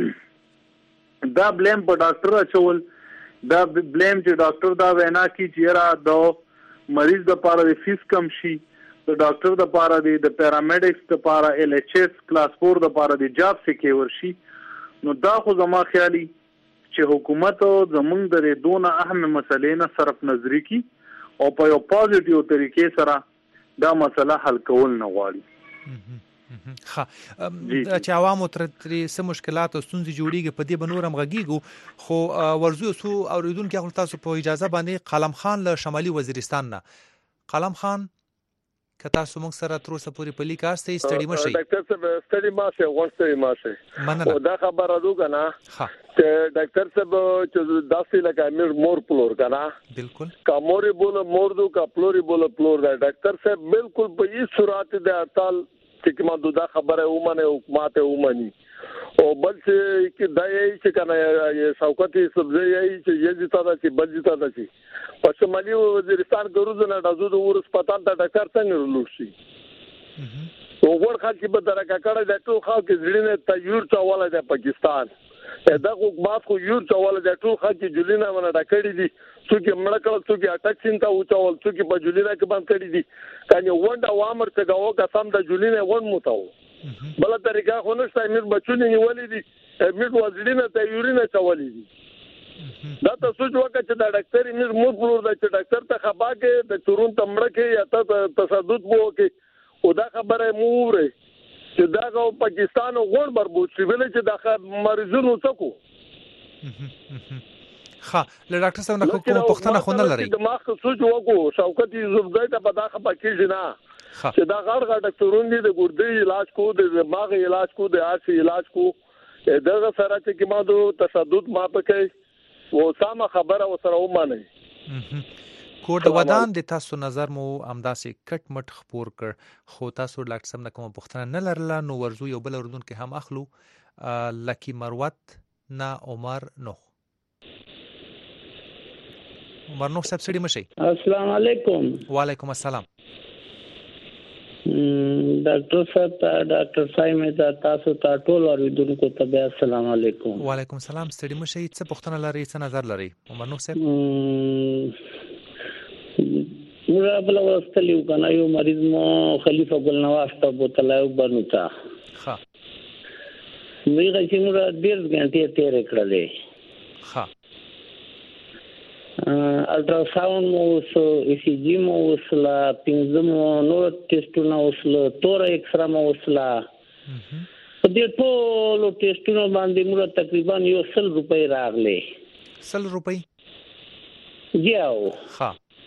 دا بلیم په ډاکټر اچول دا بلیم چې ډاکټر دا وینا کی چې را د مریض د پاره د فیس کم شي د ډاکټر د پاره د پیرامیډکس د پاره ال ایچ اس کلاس فور د پاره د جاب سکه ورشي نو دا خو زما خیالي چې حکومت زمونږ د دونه اهم مسلې نه صرف نظری کی او په یو پوزټیو طریقې سره دا مسله حل کول نه غواړي ها چې عوامو تر څه مشکلات او ستونزې جوړیږي په دې بنورم غږیږي خو ورزو سو اوریدونکو خپل تاسو په اجازه باندې قلم خان له شمالي وزیرستان نه قلم خان کتا سومنګ سره تر اوسه پوری پلی کاسته استډی مشي ډاکټر صاحب استډی ماشه غوښتي ماشه او دا خبره دوګه نه چې ډاکټر صاحب چې داسې لکه امیر مور پلور کنه بالکل کا موري بوله مور دو کا پلوري بوله پلور دا ډاکټر صاحب بالکل په هیڅ صورت د اړتال چې ما دا خبره ومنه حکومت ومني او بل چې کې دای چې کنه یې شوکتي سبزی یې چې یزي تا دا چې بل تا دا چې په شمالي وزیرستان ګروزنه د زود ور هسپتال ته ډاکټر څنګه لوشي وګور خلک په درکه کړه د ټول خلک ځړینه ته یور چواله د پاکستان دا حکومت خو یور چواله د ټول خلک جلینا ونه ډکړې دي څوک مړ کړه څوک اٹک سینتا او چول څوک په جلینا کې باندې کړې دي کنه ونده وامر څنګه او قسم د جلینا ون موتاو بل طریقه خو نشته امیر بچونه نیولې دي امیر وزیرینه ته یورینه چولې دي دا تاسو چې وکړه چې دا ډاکټر امیر مور پلور دا چې ډاکټر ته خبا کې د چورون تمړه کې یا ته تصدد وو کې او دا خبره موره چې دا غو پاکستان غوړ مربوط شي ویل چې دا مریضونو څکو ها له ډاکټر صاحب نه کومه پښتنه خو نه لري د ماخ سوچ وکړو شوکت یوسفزئی ته په دا خبره کې نه چې دا غړ غړ ډاکټرون دي د ګردې علاج کو د دماغ علاج کو د هارت علاج کو دغه سره چې کما دو تشدد ما پکې و سم خبره وسره ومانه کور د ودان د تاسو نظر مو امداسي کټ مټ خپور کړ خو تاسو ډاکټر صاحب نه کوم پښتنه نه لرله نو ورزو یو بل اردن کې هم اخلو لکی مروت نا عمر نو عمر نو صاحب سړي مشي السلام علیکم وعلیکم السلام ډاکټر صاحب ډاکټر صاحب مې تاسو ته ټول اوریدونکو ته بیا السلام علیکم وعلیکم السلام ستړي مشي څه پښتنه لري څه نظر لري عمر نو صاحب موږ بل واستلیو کنه یو مریض مو خلیفہ ګل نواز ته بوتلایو بنوتا ها موږ چې موږ ډیر غنټه تیر کړلې ها الټراساوند مو اوس ای سی جی مو اوس لا پنځم نور ټیسټونه اوس له تور ایکسرا مو اوس لا په دې ټولو ټیسټونو باندې موږ تقریبا یو سل روپۍ راغلي. سل روپۍ جاو ها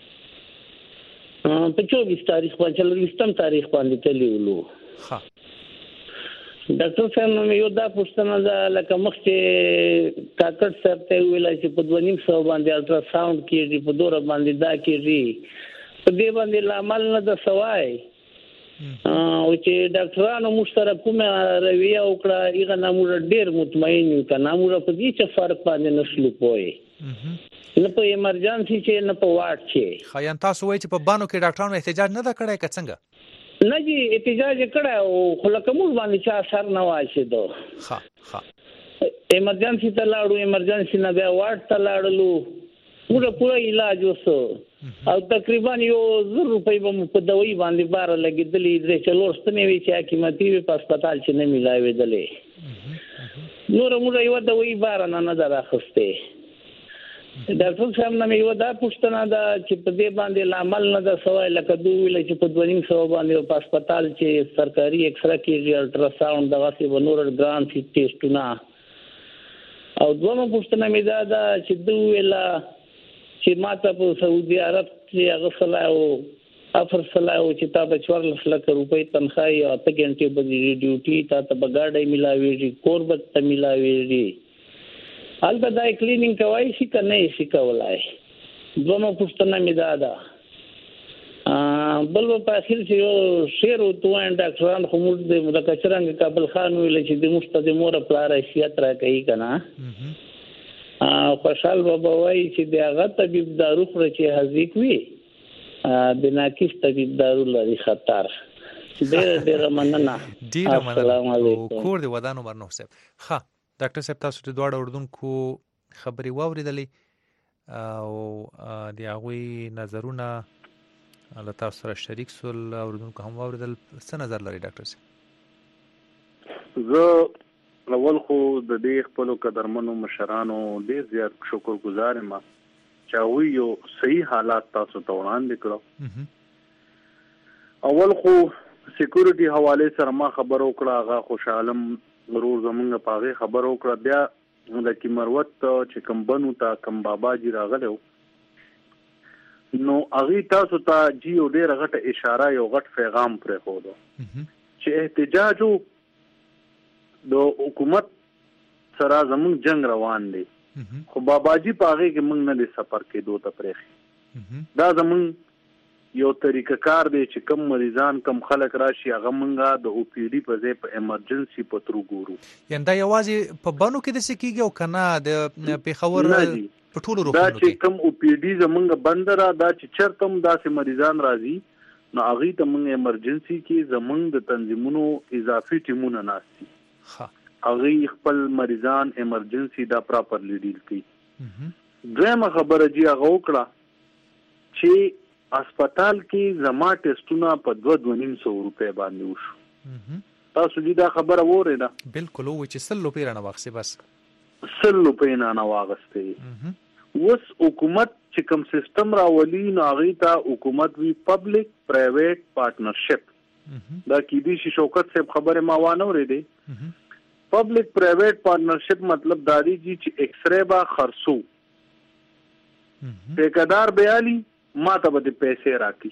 په چوبیس تاریخ باندې چلويستم تاریخ باندې تللو. ها ډاکټر صاحب نو یو دا پوښتنه ده لکه مخکې کاکړ صاحب ته ویل چې په دوه نیم سو باندې الټراساوند کېږي په دوره باندې دا کېږي په دې باندې لامل نه ده سوای او چې ډاکټرانو موږ سره کومه رویه وکړه هغه نه موږ ډېر مطمئن یو کنه موږ په دې چې فرق باندې نشلو پوي نه په ایمرجنسي چې نه په واټ چې خیان تاسو وایي چې په بانو کې ډاکټرانو احتجاج نه دا کړی که څنګه؟ نه جی احتجاج کړه او خو لکه موږ باندې چې اثر نه واچېدو. ها ها ایمرجنسي ته لاړو ایمرجنسي نه بیا واټ ته لاړلو موږ پوره علاج وسو او تقریبا یو زر روپۍ به په دوی باندې بار لګېدلې درې څلور ستنې وي چې حکیمتي وي په هسپتال چې نه ملاوېدلې نور موږ یو دوی بار نه نه راخسته. ډاکټر صاحب نه یو دا پوښتنه ده چې په دې باندې لامل نه ده سوای لکه دوی ویل چې په دوه نیم سو باندې په هسپتال چې سرکاري ایکسرا کېږي الټراساوند دغه څه به نور ګران فی ټیسټونه او دومره پوښتنه مې دا ده چې دوی ویل چې ماته په سعودي عرب کې هغه صلاح او افر صلاح او چې تا به څوارلس لکه روپۍ تنخواهي او اته ګنټې به ډیوټي تا ته به ګاډی ملاوېږي کور به ته ملاوېږي البته دا کلینینګ کوي شي کنه شي کولای دومره پوښتنه مې دا ده بل په اخر چې یو شعر وتوه ډاکټران خو موږ د مدکچرنګ کابل خان ویل چې د مستد مور پلار حیثیت را کوي کنه خوشحال بابا وایي چې د هغه طبيب دارو خوري چې حزیق وي د ناقص طبيب دارو لري خطر. ډېر ډېر مننه. ډېر مننه. کور دی ودانو برنو صاحب. ها ډاکټر صاحب تاسو د دواړو اردوونکو خبرې واورېدلې او د هغوی نظرونه له تاسو سره شریک سول اردوونکو هم واورېدل. څه نظر لري ډاکټر صاحب؟ زه اول خو د دې خپلو قدرمنو مشرانو ډېر زیات شکر ګزار یم چې هغوی یو صحیح حالات تاسو ته وړاندې کړو. اول خو سکیورټي حواله سره ما خبر وکړه هغه خوشحالم ضرور زمونږ په هغه خبر وکړه. بیا د کی مروت چې کم بنو تا کم بابا جی راغلو نو هغه تاسو ته جی او ډېر غټه اشاره یو غټ پیغام پرې خو دو چې احتجاج د حکومت سره زمونږ جنگ روان دی خو بابا جی په هغه کې موږ نه دي سفر کې دوه ته پرېخي دا زمونږ یو طریقه کار دی چې کم مریضان کم خلک راشي هغه مونږه د او پی ډی په ځای په ایمرجنسي په تر ګورو. یعنی دا یوازې په بانو کې د سکیږي او کنه د پیښور په ټولو روغتونونو دا چې کم او پی ډی زمونږ بند را دا چې چرتم داسې مریضان راځي نو هغه ته مونږ ایمرجنسي کې زمونږ د تنظیمونو اضافي ټیمونه ناشتي هغه خپل مریضان ایمرجنسي دا پراپرلی ډیل کوي. دویمه خبره جی هغه وکړه چې هسپتال کې زما ټیسټونه په دوه دوه نیم سو روپۍ باندې وشو. تاسو دې دا خبره وره ده؟ بالکل و چې سل روپۍ نه واغسته بس سل روپۍ نه واغسته. وس حکومت چې کوم سیستم راولي نو هغه ته حکومت وی پبلک پرایویټ پارټنرشپ دا کې دي چې شوکت صاحب خبره ما وانه ورېده. پبلک پرایویټ پارټنرشپ مطلب دا دی چې ایکس ری با خرڅو ټیکدار بیالي ما ته به پیسې راکړي.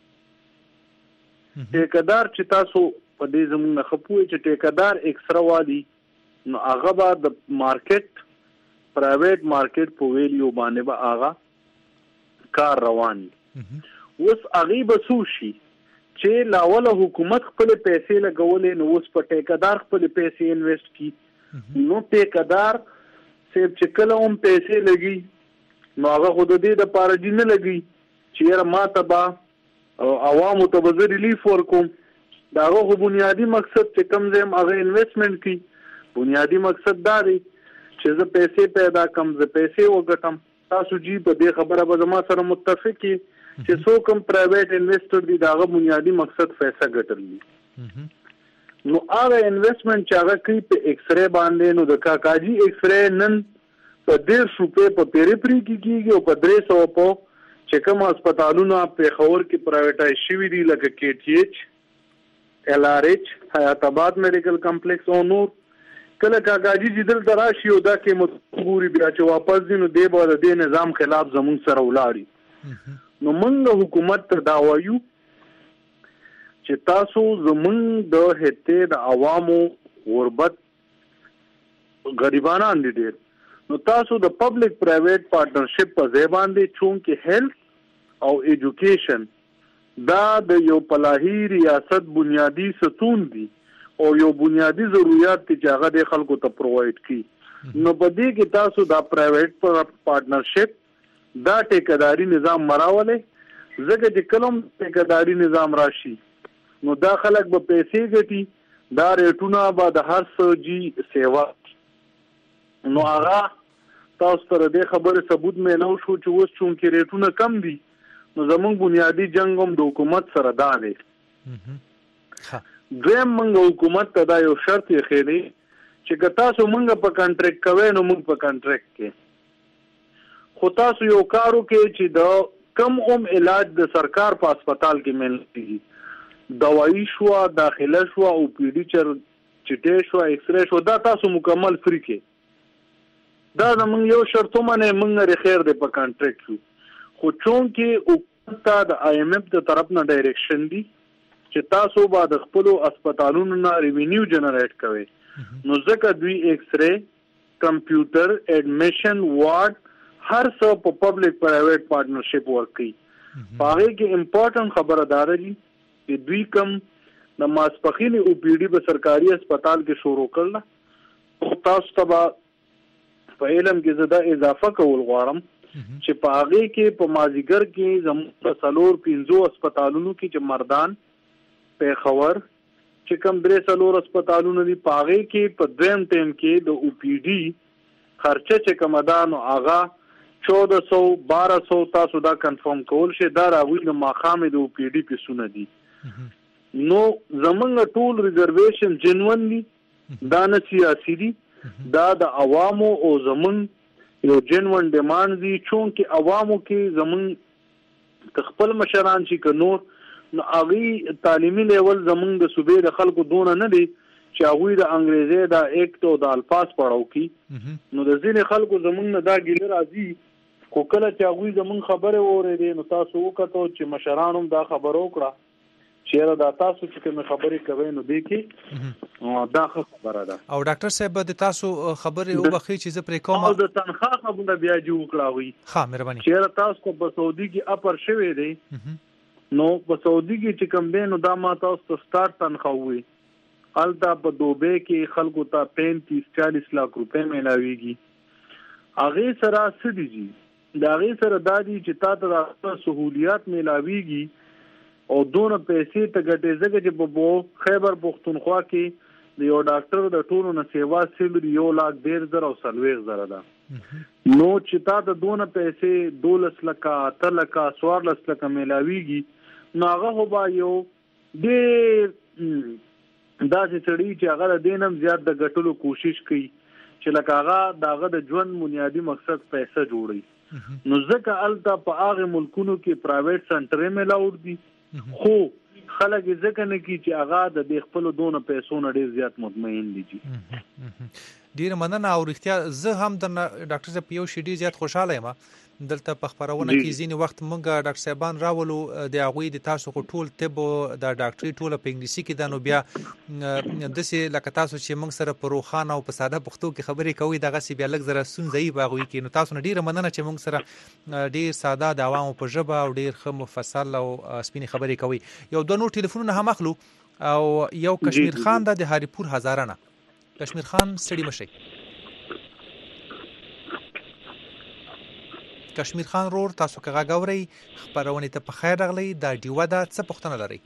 ټیکدار چې تاسو په دې زمونږ نه خپوي چې ټیکدار ایکسرا وادي نو هغه به د مارکیټ پرایویټ مارکیټ په ویلیو باندې به هغه کار روان اوس هغه به سوشي چې لاوله حکومت خپل پیسې لګولې نو اوس په ټیکدار خپل پیسې انویسټ کی نو ټیکدار سیب چې کله هم پیسې لګي نو هغه خود دې د پاره دې نه لګي چې ما ته با عوامو ته به ریلیف ورکوم دا هغه بنیادی مقصد چې کم زم هغه انویسټمنٹ کی بنیادی مقصد دا دی چې زه پیسې پیدا کم زه پیسې وګټم. تاسو جی په دې خبره به زما سره متفق کی چې څو کم پرایویټ انویسټر دی دا هغه بنیادی مقصد پیسې ګټل نو هغه انویسټمنٹ چې هغه کوي په ایکس ری باندې نو د کاکاجی ایکس ری نن په ډېر روپې په پیریپری کې کیږي او په درې سوه په چې کوم هسپتالونه پېښور کې پرایویټایز شوي دي لکه کې ټي ایچ ایل آر ایچ حیات آباد میډیکل کمپلیکس او نور کله کاغاجي چې دلته راشي او دا قیمت ګوري بیا چې واپس دي نو دی به د دې نظام خلاف زموږ سره ولاړي نو موږ حکومت ته دا وایو چې تاسو زموږ د هټې د عوامو غربت غریبانان دي ډېر نو تاسو د پبلک پرایویټ پارټنرشپ په ځای باندې چونکې هیلث او ایجوکیشن دا د یو پلاهي ریاست بنیادی ستون دي او یو بنیادی ضرورت چې هغه د خلکو ته پرووایډ کی نو په دې کې تاسو د پرایویټ پارټنرشپ دا ټیکداري نظام مراولې ځکه چې کلم ټیکداري نظام راشي نو دا خلک به پیسې ګټي دا ریټونه به د هر څه جی سیوا نو هغه تاسو سره د خبره ثبوت مې نو شو چې اوس چونکې ریټونه کم دي نو زموږ بنیادی جنگ هم د حکومت سره دا دی دویم موږ حکومت ته دا یو شرط یې خېلی چې که تاسو موږ په کانټریکټ کوئ نو موږ په کانټریکټ کې خو تاسو یو کار وکړئ چې د کم هم علاج د سرکار په هسپتال کې ملي دوايي شو داخله شو او پی ډي چر چټې شو ایکس ری شو دا تاسو مکمل فری کې دا زموږ یو شرط منه موږ لري خیر د په کانټریکټ شو خو چون کې حکومت د آی ایم ایف د طرف نه ډایریکشن دی چې تاسو به د خپل هسپتالونو نه ریوینیو جنریټ کوئ نو ځکه دوی ایکس ری کمپیوټر اډمیشن وارد هر څه په پبلک پرایویټ پارټنرشپ ورکوي هغه کې امپورټنت خبره دا ده چې دوی کم د ماسپخین او پی ډي په سرکاري هسپتال کې شروع کړل او تاسو ته په علم کې زده اضافه کول غواړم چې په هغه کې په مازیګر کې زموږ په سلور پنځو هسپتالونو کې چې مردان پیښور چې کم درې سلور هسپتالونو دي په هغه کې په دویم ټیم کې د او پی ډي خرچه چې کوم ده نو هغه چودہ سو بارہ سو تاسو دا کنفرم کول شي دا راوي نو ماخامه د او پی ډي پیسونه دي نو زمونږ ټول ریزرویشن جنونلی دا نه سیاسي دي دا د عوامو او زمونږ یو جنون ډیماند دي چونکې عوامو کې زمونږ خپل مشران چې که نور نو هغوی تعلیمي لیول زمونږ د صوبې د خلکو دونه نه دي چې هغوی د انګریزي دا ایکټ او د الفاظ پړاو کی نو د ځینې خلکو زمونږ نه دا ګیله راځي خو کله چې هغوی زمونږ خبرې واورېدې نو تاسو وکتو چې مشران هم دا خبره وکړه چیرې دا تاسو چې کوم خبرې کوي نو دی کې دا خبره ده او ډاکټر صاحب د تاسو خبرې وبخي چې زه پرې کوم او د تنخواه خبره بیا جو وکړاوي ها مهرباني چیرې تاسو په سعودي کې اپر شوي دی نو په سعودي کې چې کوم دی نو دا ما تاسو ته سٹارټ تنخواه وي الته په دوبه کې خلکو ته پینتیس چالیس لاک روپے ملاويږي هغه سره سديږي دا هغه سره دادي چې تاسو ته سہولیات ملاويږي او دونه پیسې ته ګټې زګه چې په خیبر پختونخوا کې د یو ډاکټر د ټولو نه سیوا سیلري یو لاک ډیر زره او سلويغ زره ده نو چې تا د دونه پیسې دولس لکه اته لکه څوارلس لکه ملاويږي نو هغه هو با یو ډیر داسې سړی چې هغه د دینم زیات د ګټلو کوشش کوي چې لکه هغه دغه د ژوند بنیادی مقصد پیسې جوړي نو ځکه الته په هغه ملکونو کې پرایویټ سنټرې ملاوړ دي خو خلک ځکه نه کی چې هغه د خپل دونه پیسو نه ډیر زیات مطمئن دي ډیر مننه او رښتیا زه هم د ډاکټر صاحب یو شې ډیر زیات خوشاله یم دلته په خبرونه کې ځینې وخت مونږ ډاکټر صاحبان راولو د هغوی د تاسو خو ټول طب د ډاکټري ټوله په انګلیسي کې ده نو بیا داسې لکه تاسو چې مونږ سره په روښانه او په ساده پښتو کې خبرې کوئ دغسې بیا لږ زره ستونزه یي په هغوی کې نو تاسو نه ډېره مننه چې مونږ سره ډېر ساده د عوامو په ژبه او ډېر ښه مفصل او سپینې خبرې کوئ یو دوه نور ټلیفونونه هم اخلو او یو کشمیر خان ده د هاریپور هزاره نه کشمیر خان ستړي مشئ کشمیر خان رور تاسو که غاوري خبرونه ته په خیر راغلی دا دیوه دا څه پوښتنه لري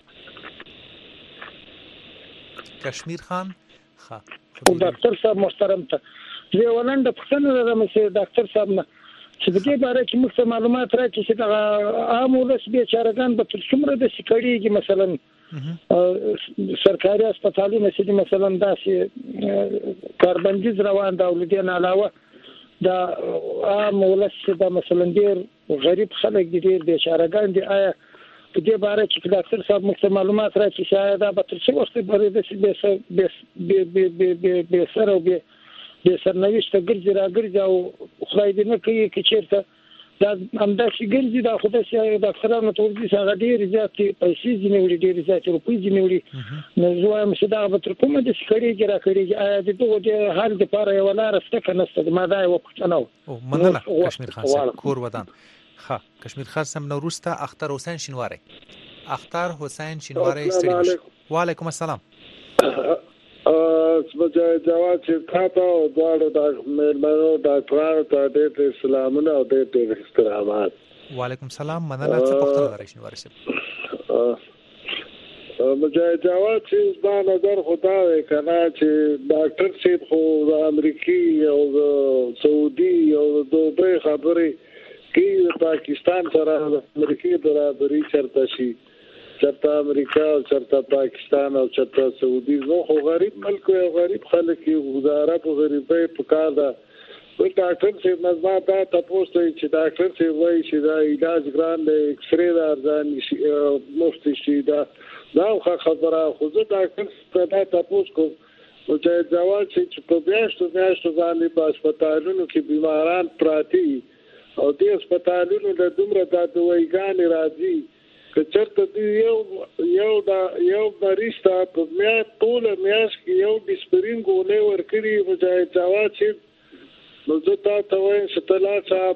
کشمیر خان ها ډاکټر صاحب محترم ته زه ولنده پوښتنه لرم چې ډاکټر صاحب نه چې د دې باره کې موږ معلومات راکړي چې دا عام ولس به چارګان په تر څومره د سکړیږي مثلا سرکاري هسپتالونه چې مثلا داسې کاربندیز روان دا ولدي نه علاوه دا عام ولس دا مثلا ډیر غریب خلک دي ډیر بیچارهګان دي آیا په دې باره کې ډاکټر صاحب موږ معلومات راکړي چې دا به تر څو وخت پورې د به به به به سره او به د سرنوشت ګرځي راګرځي او خدای دې نه کوي چې چیرته دا همداسې ګرځي دا خدای چې ډاکټرانو ته ورځي هغه ډېرې زیاتې پیسې ځینې وړي ډېرې زیاتې روپۍ ځینې وړي نو زه وایم چې دغه به تر کومه داسې کړېږي راکړېږي آیا د دغو د حل دپاره یوه لاره شته که نشته ما دا یوه پوښتنه وه مننه کشمیر خان صاحب کور ودان ښه کشمیر خان صاحب نه وروسته اختر حسین شینواری اختر حسین شینواری ستړي وعلیکم السلام سمجھائے جواب چې تاسو دواړو د مېرمنو ډاکټرانو ته ډېر سلامونه او ډېر احترامات. وعلیکم السلام مننه څه پوښتنه لرئ شینواری صاحب؟ مجھائے جواب چې دا نظر خدا وې کنه چې ډاکټر صاحب خو د امریکای او د سعودي او د دوبه خبرې کې پاکستان سره د امریکای برابرۍ چرته شي چرته امریکا او چرته پاکستان او چرته سعودي نو خو غریب ملک او غریب خلک یې گزاره په غریبۍ په کار ده په ډاکټر صاحب نظم دا تاسو ته چې ډاکټر صاحب وایي چې دا علاج ګران دی ایکس رې دا ارزان شي مفت شي دا دا خبره خو زه ډاکټر ته دا تاسو کوم او چې ځواب چې په بیاشتو بیاشتو باندې په هسپتالونو کې بیماران پراتی او دې هسپتالونو د دومره د دوایګانې راځي که چرته دی یو یو دا یو مریض ته په میا ټول میاش کې یو ډیسپرین ګولې ورکړي مجاهد جواد چې نو زه تاسو وایم چې تلا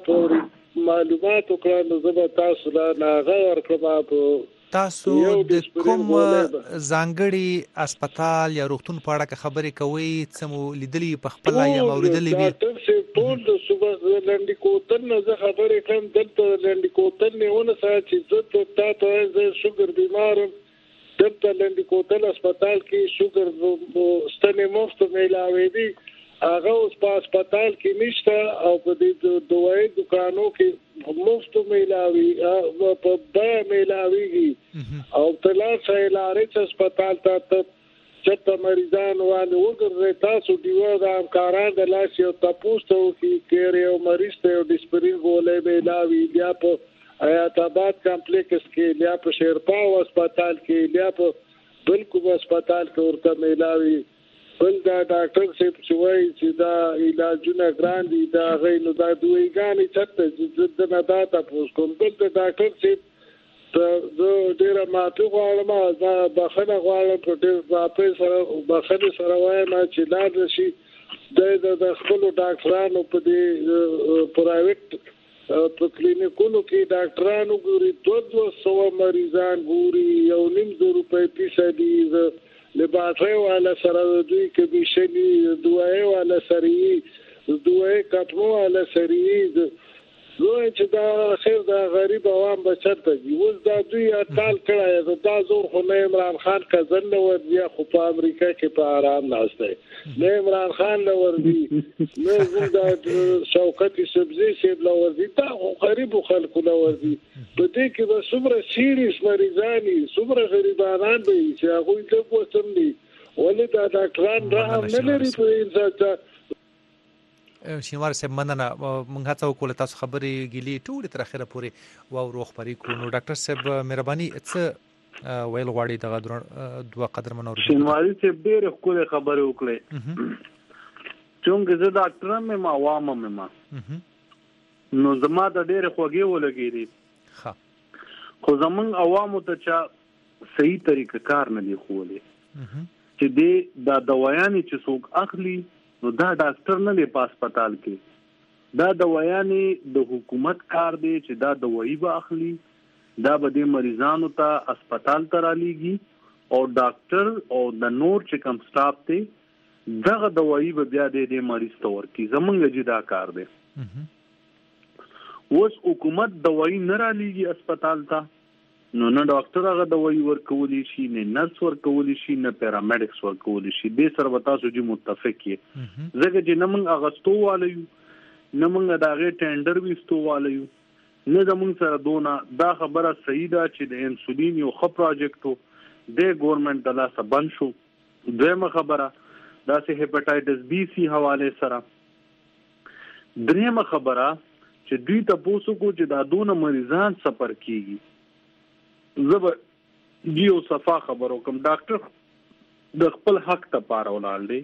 چا معلومات وکړه نو زه به تاسو لا ناغه ورکړم په تاسو د کوم ځانګړي هسپتال یا روغتون په اړه خبرې کوئ څه مو لیدلي په خپل یا موریدلي وي ټول د صبح لنډی کوتل نه زه خبرې کوم دلته لنډی کوتل نه ونه سات چې زه تاسو ته شوګر بیمارم دلته لنډی کوتل هسپتال کې شوګر ستنې مفت ملاوي دي هغه اوس په هسپتال کې نشته او په دې دوايي دکانو کې مفت ملاوي په بیا ملاويږي او تلار څخه لارې هسپتال ته چته مریضان وانه وګورئ تاسو دیو د امکاران د لاس یو تاسو ته کې کېره او مریض ته ډیسپرین ګولې ملاوي بیا په حیات آباد کمپلیکس کې بیا په شیرپاو هسپتال کې بیا په بلکو هسپتال کې ورته ملاوي بل دا ډاکټر صاحب چې وایي چې دا علاجونه ګران دي دا غي نو دا دویګانې چرته د نه دا تاسو کوم بل د ډاکټر صاحب ته زه ډیره معافي غواړم دا بخښنه غواړم په ډیر واپس سره بخښنه سره وایم چې لاړ شي د د خپل ډاکټرانو په دې پرایویټ په کلینیکونو کې ډاکټرانو ګوري دوه دوه سو مریضان ګوري یو نیم زره روپۍ پیسې دي لباټري والا سره دوی کې بشني دوای والا سری دوای کټمو والا سری زه چې دا خیر دا غریب عوام بچته دي اوس دا دوی اټال کړای دا زور خو نه عمران خان کزن نو ورځي خو په امریکا کې په آرام ناشته نه عمران خان نو ورځي نه زنده شوکت سبزی سیب نو ورځي دا غریب خلکو نو ورځي په دې کې به څومره سیریس مریضانی څومره غریبانان به چې هغه ته پوښتنه دي ولې دا ډاکټران رحم نه لري په انسان شینواری صاحب مننه موږ هڅه وکړو تاسو خبرې ګیلي ټول تر اخره پورې واو روغ پرې کو نو ډاکټر صاحب مهرباني څه ویل غواړي دغه دوه قدر منور شینواری صاحب ډېر خپل خبرې وکړي چونګه زه ډاکټر مې ما عوام مې ما نو زما د ډېر خوږې ولګېدي ښه خو زمونږ عوامو ته چا صحیح طریقه کار نه دی خولې چې دې دا دوايانې چې څوک اخلي نو دا ډاکټر نه دی په هسپتال کې دا دوايانې د حکومت کار دی چې دا دوايي به اخلي دا به د مریضانو ته هسپتال ته رالیږي او ډاکټر او د نور چې کوم سټاف دی دغه دوايي به بیا د مریض ته ورکړي زمونږ چې دا کار دی اوس حکومت دوايي نه رالیږي هسپتال ته نو نه ډاکټر هغه دوايي ورکولی شي نه نرس ورکولی شي نه پیرامډکس ورکولی شي د سره تاسو چې متفق یې زګه چې نه موږ اغستو والو نه موږ داغه ټینډر وستو والو نه زموږ سره دونه دا خبره صحیح ده چې د انسولین یو خو پروجیکټو د ګورنمنت د لاسه بند شو دویمه خبره دا چې هپاتایټس بی سی حواله سره درېمه خبره چې دوی تاسو کو چې دا دونه مریضان سفر کیږي زب دیو صفا خبرو کوم ډاکټر د خپل حق ته پاره ولاړ دی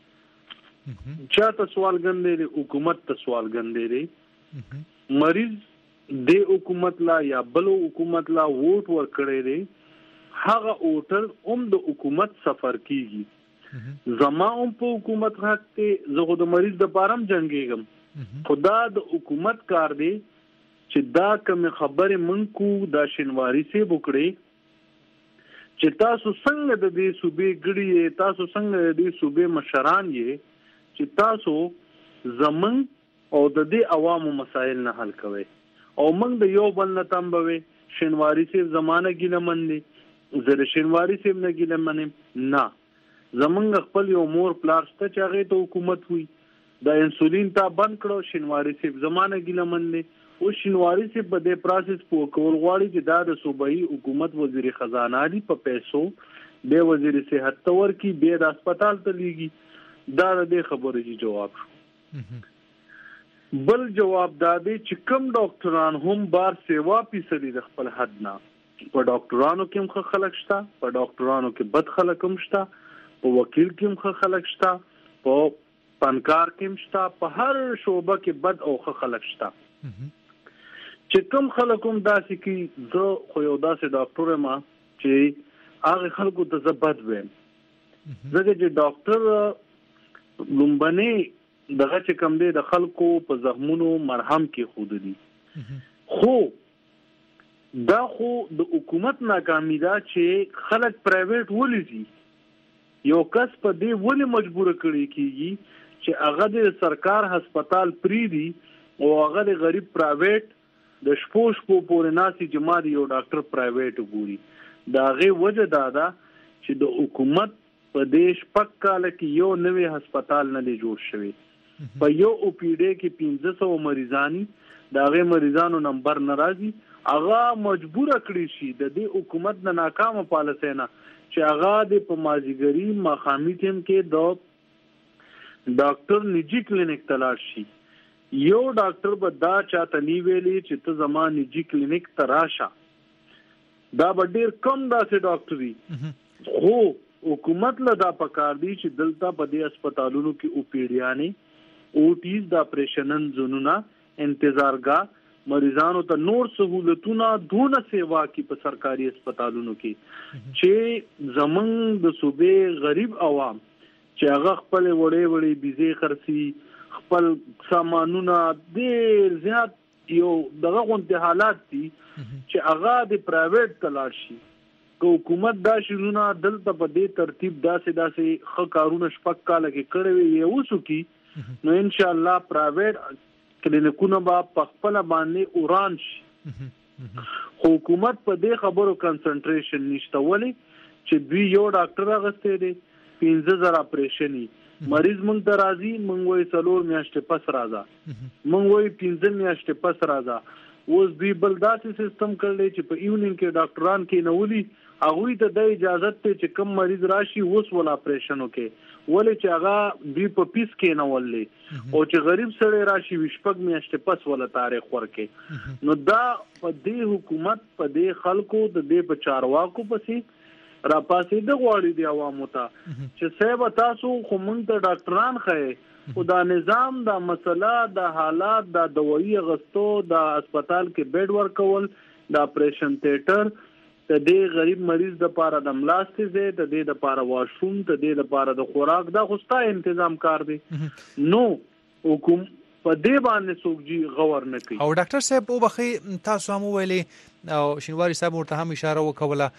چاته سوال غندې حکومت ته سوال غندې مریض د حکومت لا یا بل حکومت لا ووټ ورکړي دی هغه اوټر هم د حکومت سفر کیږي زما هم په حکومت حق ته زه د مریض د پارم جنگيږم خدا د حکومت کار دی چې دا کوم خبره منکو دا شینواری سي بوکړي چې تاسو څنګه د دې صوبې ګړي تاسو څنګه د دې صوبې مشران یې چې تاسو زمون او د دې عوامو مسائل نه حل کوي او موږ د یو بل نه تمبوي شینواری سي زمانه ګیله منلي زره شینواری سي نه ګیله منم نه زمونږ خپل یو مور پلاسټ چې هغه ته حکومت وي د انسولین تا بند کړو شینواری سي زمانه ګیله منلي او شینواری سي په دې پروسس په کول غواړي چې دا د صوبایي حکومت وزیر خزانه دی په پیسو به وزیر صحت تور کی به د هسپتال ته لیږي دا د خبرې جواب شو بل جواب دادی چې کم ډاکټران هم بار سیوا پیسې د خپل حد نه په ډاکټرانو کې هم خلک شته په ډاکټرانو کې بد خلک هم شته په وکیل کې هم خلک شته په پنکار کې هم شته په هر شوبه کې بد او خلک شته چې کم خلک هم داسې کې زه خو یو داسې ډاکټر ما چې هغه خلکو ته زبد ویم زګه چې ډاکټر لومبني دغه چې کم دی د خلکو په زخمونو مرهم کې خود دي خو دا خو د حکومت ناکامی ده چې خلک پرایویټ ولې یو کس په دې ولې مجبور کړي کیږي چې هغه د سرکار هسپتال پری دي او هغه د غریب پرایویټ د شپو شپو پورې ناسي جماعت یو ډاکټر پرایویټ ګوري دا غي وجه دا ده چې د حکومت په دیش پک کال کې یو نوې هسپتال نه دی جوړ شوی په یو او پی ډی کې پنځه سوه مریضانی دا غي مریضانو نمبر ناراضي هغه مجبور کړی شي د دې حکومت نه ناکامه پالیسي نه چې هغه د په مازیګری مخامي ټیم کې د ډاکټر نجی کلینیک تلاش شي یو ډاکټر به دا چاته نی ویلي چې ته زما نجی کلینیک تراشه دا به ډیر کم داسې ډاکټري خو حکومت له دا پکار دی چې دلته په دې هسپتالونو کې او پی ډیانی او ټیز د اپریشنن زونونه انتظارګه مریضانو ته نور سہولتونه دونه سیوا کی په سرکاري هسپتالونو کې چې زمنګ د صوبې غریب عوام چې هغه خپل وړې وړې بيزي خرسي خپل سامانونه ډېر زیات یو دغه غونډه حالات دي چې هغه د پرایویټ تلاش شي کو حکومت دا شنونه دلته په دې ترتیب داسې داسې خ کارونه شپک کاله کې کړی وي وسو کی نو ان شاء الله پرایویټ کلینیکونه با په خپل باندې اوران شي حکومت په دې خبرو کنسنټریشن نشته ولی چې دوی یو ډاکټر غسته دي پنځه زره اپریشني مریض مونږ ته راځي مونږ وې څلور میاشتې پس راځه مونږ وې پنځه میاشتې پس راځه اوس دوی بل داسې سیستم کړل چې په ایونینګ کې ډاکټران کې نولي هغه ته د اجازه ته چې کم مریض راشي اوس ول اپریشن وکي ولې چې هغه دوی په پیس کې نه ولې او چې غریب سره راشي وشپګ میاشتې پس ول تاریخ ورکې نو دا په دې حکومت په دې خلکو د دې بچارواکو پسې را پاسې د غواړي دی عوامو ته چې صاحب تاسو خو مونږ ته ډاکټران خې او دا نظام دا مسله دا حالات دا دوايي غستو دا هسپتال کې بیډ ورکول دا اپریشن تھیټر ته دې غریب مریض د پاره د ملاستې زه ته دې د پاره واشروم ته دې د پاره د خوراک دا خوستا تنظیم کار دی نو حکومت په دې باندې سوګجی غور نه کوي او ډاکټر صاحب او بخي تاسو هم ویلي او شینواری صاحب ورته هم اشاره وکوله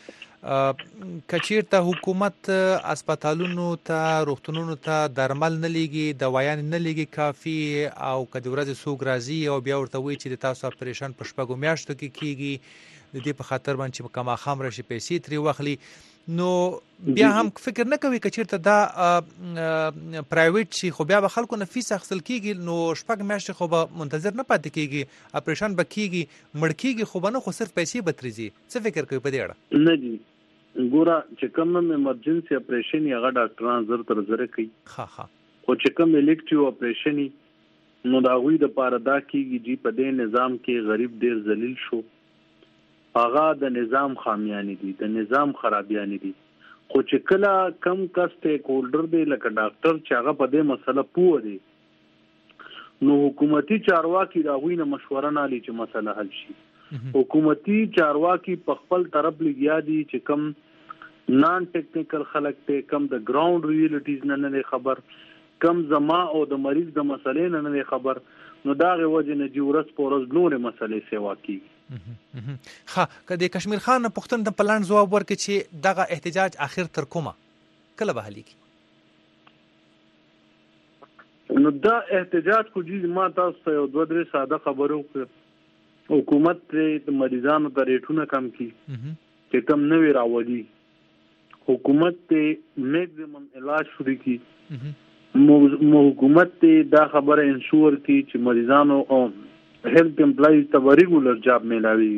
کچیرته حکومت هسپتالونو ته روغتونونو ته درمل نه لګي دوايان نه لګي کافي او کدی ورځ سوګ راځي او بیا ورته وی چې تاسو اپریشن په شپږو میاشتو کې کیږي د دې په خاطر باندې په کما خام راشي پیسې تری واخلي نو بیا هم فکر نه کوي کچیرته دا پرایویټ شي خو بیا به خلکو نه فیس اخیستل کیږي نو شپږ میاشتې خو به منتظر نه پاتې کیږي اپریشن به کیږي مړ کیږي خو به نه خو صرف پیسې به تريزي څه فکر کوي په دې اړه نه جی ګوره چې کوم ایمرجنسي اپریشن هغه ډاکټران زر تر زر کوي ها ها خو چې کوم الیکټیو اپریشن نو دا غوي د پاره دا کیږي چې په دې نظام کې غریب ډیر ذلیل شو. هغه د نظام خامیانی دي، د نظام خرابیانی دي. خو چې کله کم کس ټیک هولډر دی لکه ډاکټر چې هغه په دې مسله پوه دی، نو حکومتي چارواکي دا غوي نه مشوره نه لري چې مسله حل شي. حکومتي چارواکي په خپل طرف لګیا دي چې کم نان ټیکنیکل خلک ته کم د ګراوند ریالټیز نه نه خبر، کم زما او د مریض د مسلې نه نه خبر، نو دا غو وجه نه جورس پورز نورې مسلې سیوا کی. ها کله کشمیر خان پښتون د پلان جواب ورکړي چې دغه احتجاج اخر تر کومه کله به حل کی؟ نو دا احتجاج کو جی ما تاسو ته یو دوه درې ساده خبرو وکړه. حکومت د مریضانو د ریټونه کم کی چې کم نه وی راوړي، حکومت ته میکزیمم علاج شروع کی، مو حکومت ته دا خبره انشور کی چې مریضانو او هیلث امپلایز ته ریګولر جاب ملاوي.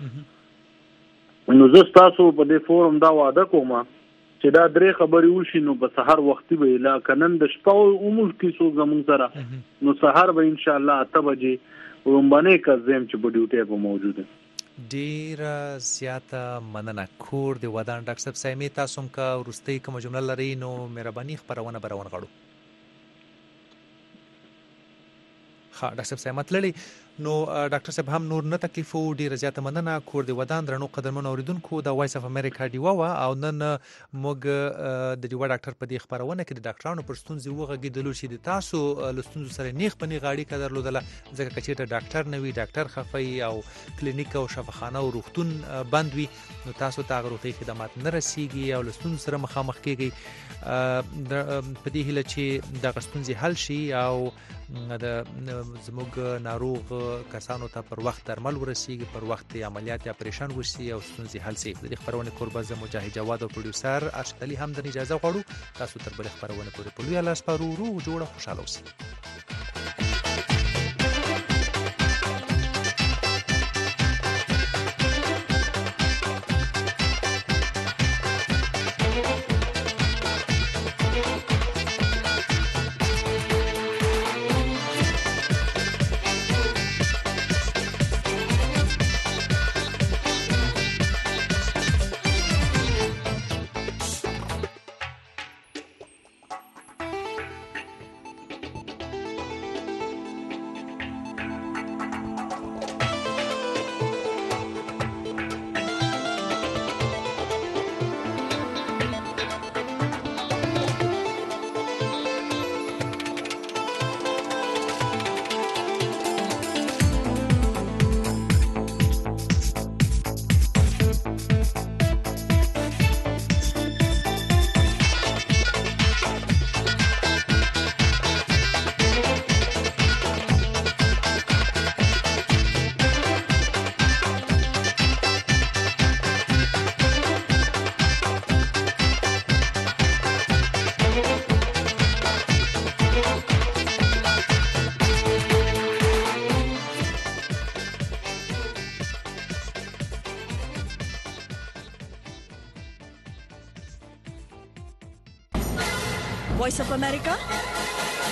نو زه تاسو په دې فورم دا وعده کوم چې دا درې خبرې وشي نو په سحر وختي به لا کنن د شپه او عمر کې سو زمون سره نو سحر به ان شاء الله اته بجې رومبانه کزم چې په ډیوټي به موجوده. ډیر زیاته مننه. کور دی ودان ډاکټر صاحب سایمه تاسو کا ورستي کوم جمله لري نو مهرباني خبرونه برون غړو. ها ډاکټر صاحب سایمه تللی نو ډاکټر صاحب هم نور نه تکلیف و ډیر زیاته مننه. کور دی ودان درنو قدرمن اوریدونکو د وایس اف امریکا دیوا وا او نن موږ د دیوا ډاکټر په دې خبرونه کې د ډاکټرانو پر ستونزې وغږیدلو چې د تاسو لستونزو سره نیغ پنی غاړي کډر لودله ځکه چې ډاکټر نوی ډاکټر خفي او کلینیک او شفاخانه او روغتون بند وي نو تاسو ته غوړتي خدمات نه رسیږي او لستونزو سره مخامخ کیږي. په دې هله چې د غستونزې حل شي او د زموږ ناروغ کسانو ته پر وخت درمل ورسیږي، پر وخت عملیات یا پریشان وشي او ستونزې حل شي. د دې خبرونه قربان زمو مجاهد جواد او پروډوسر ارشد علي هم د اجازه غواړو تاسو تر بل خبرونه پورې په لوی لاس پرو رو جوړه خوشاله اوسئ. Voice of America,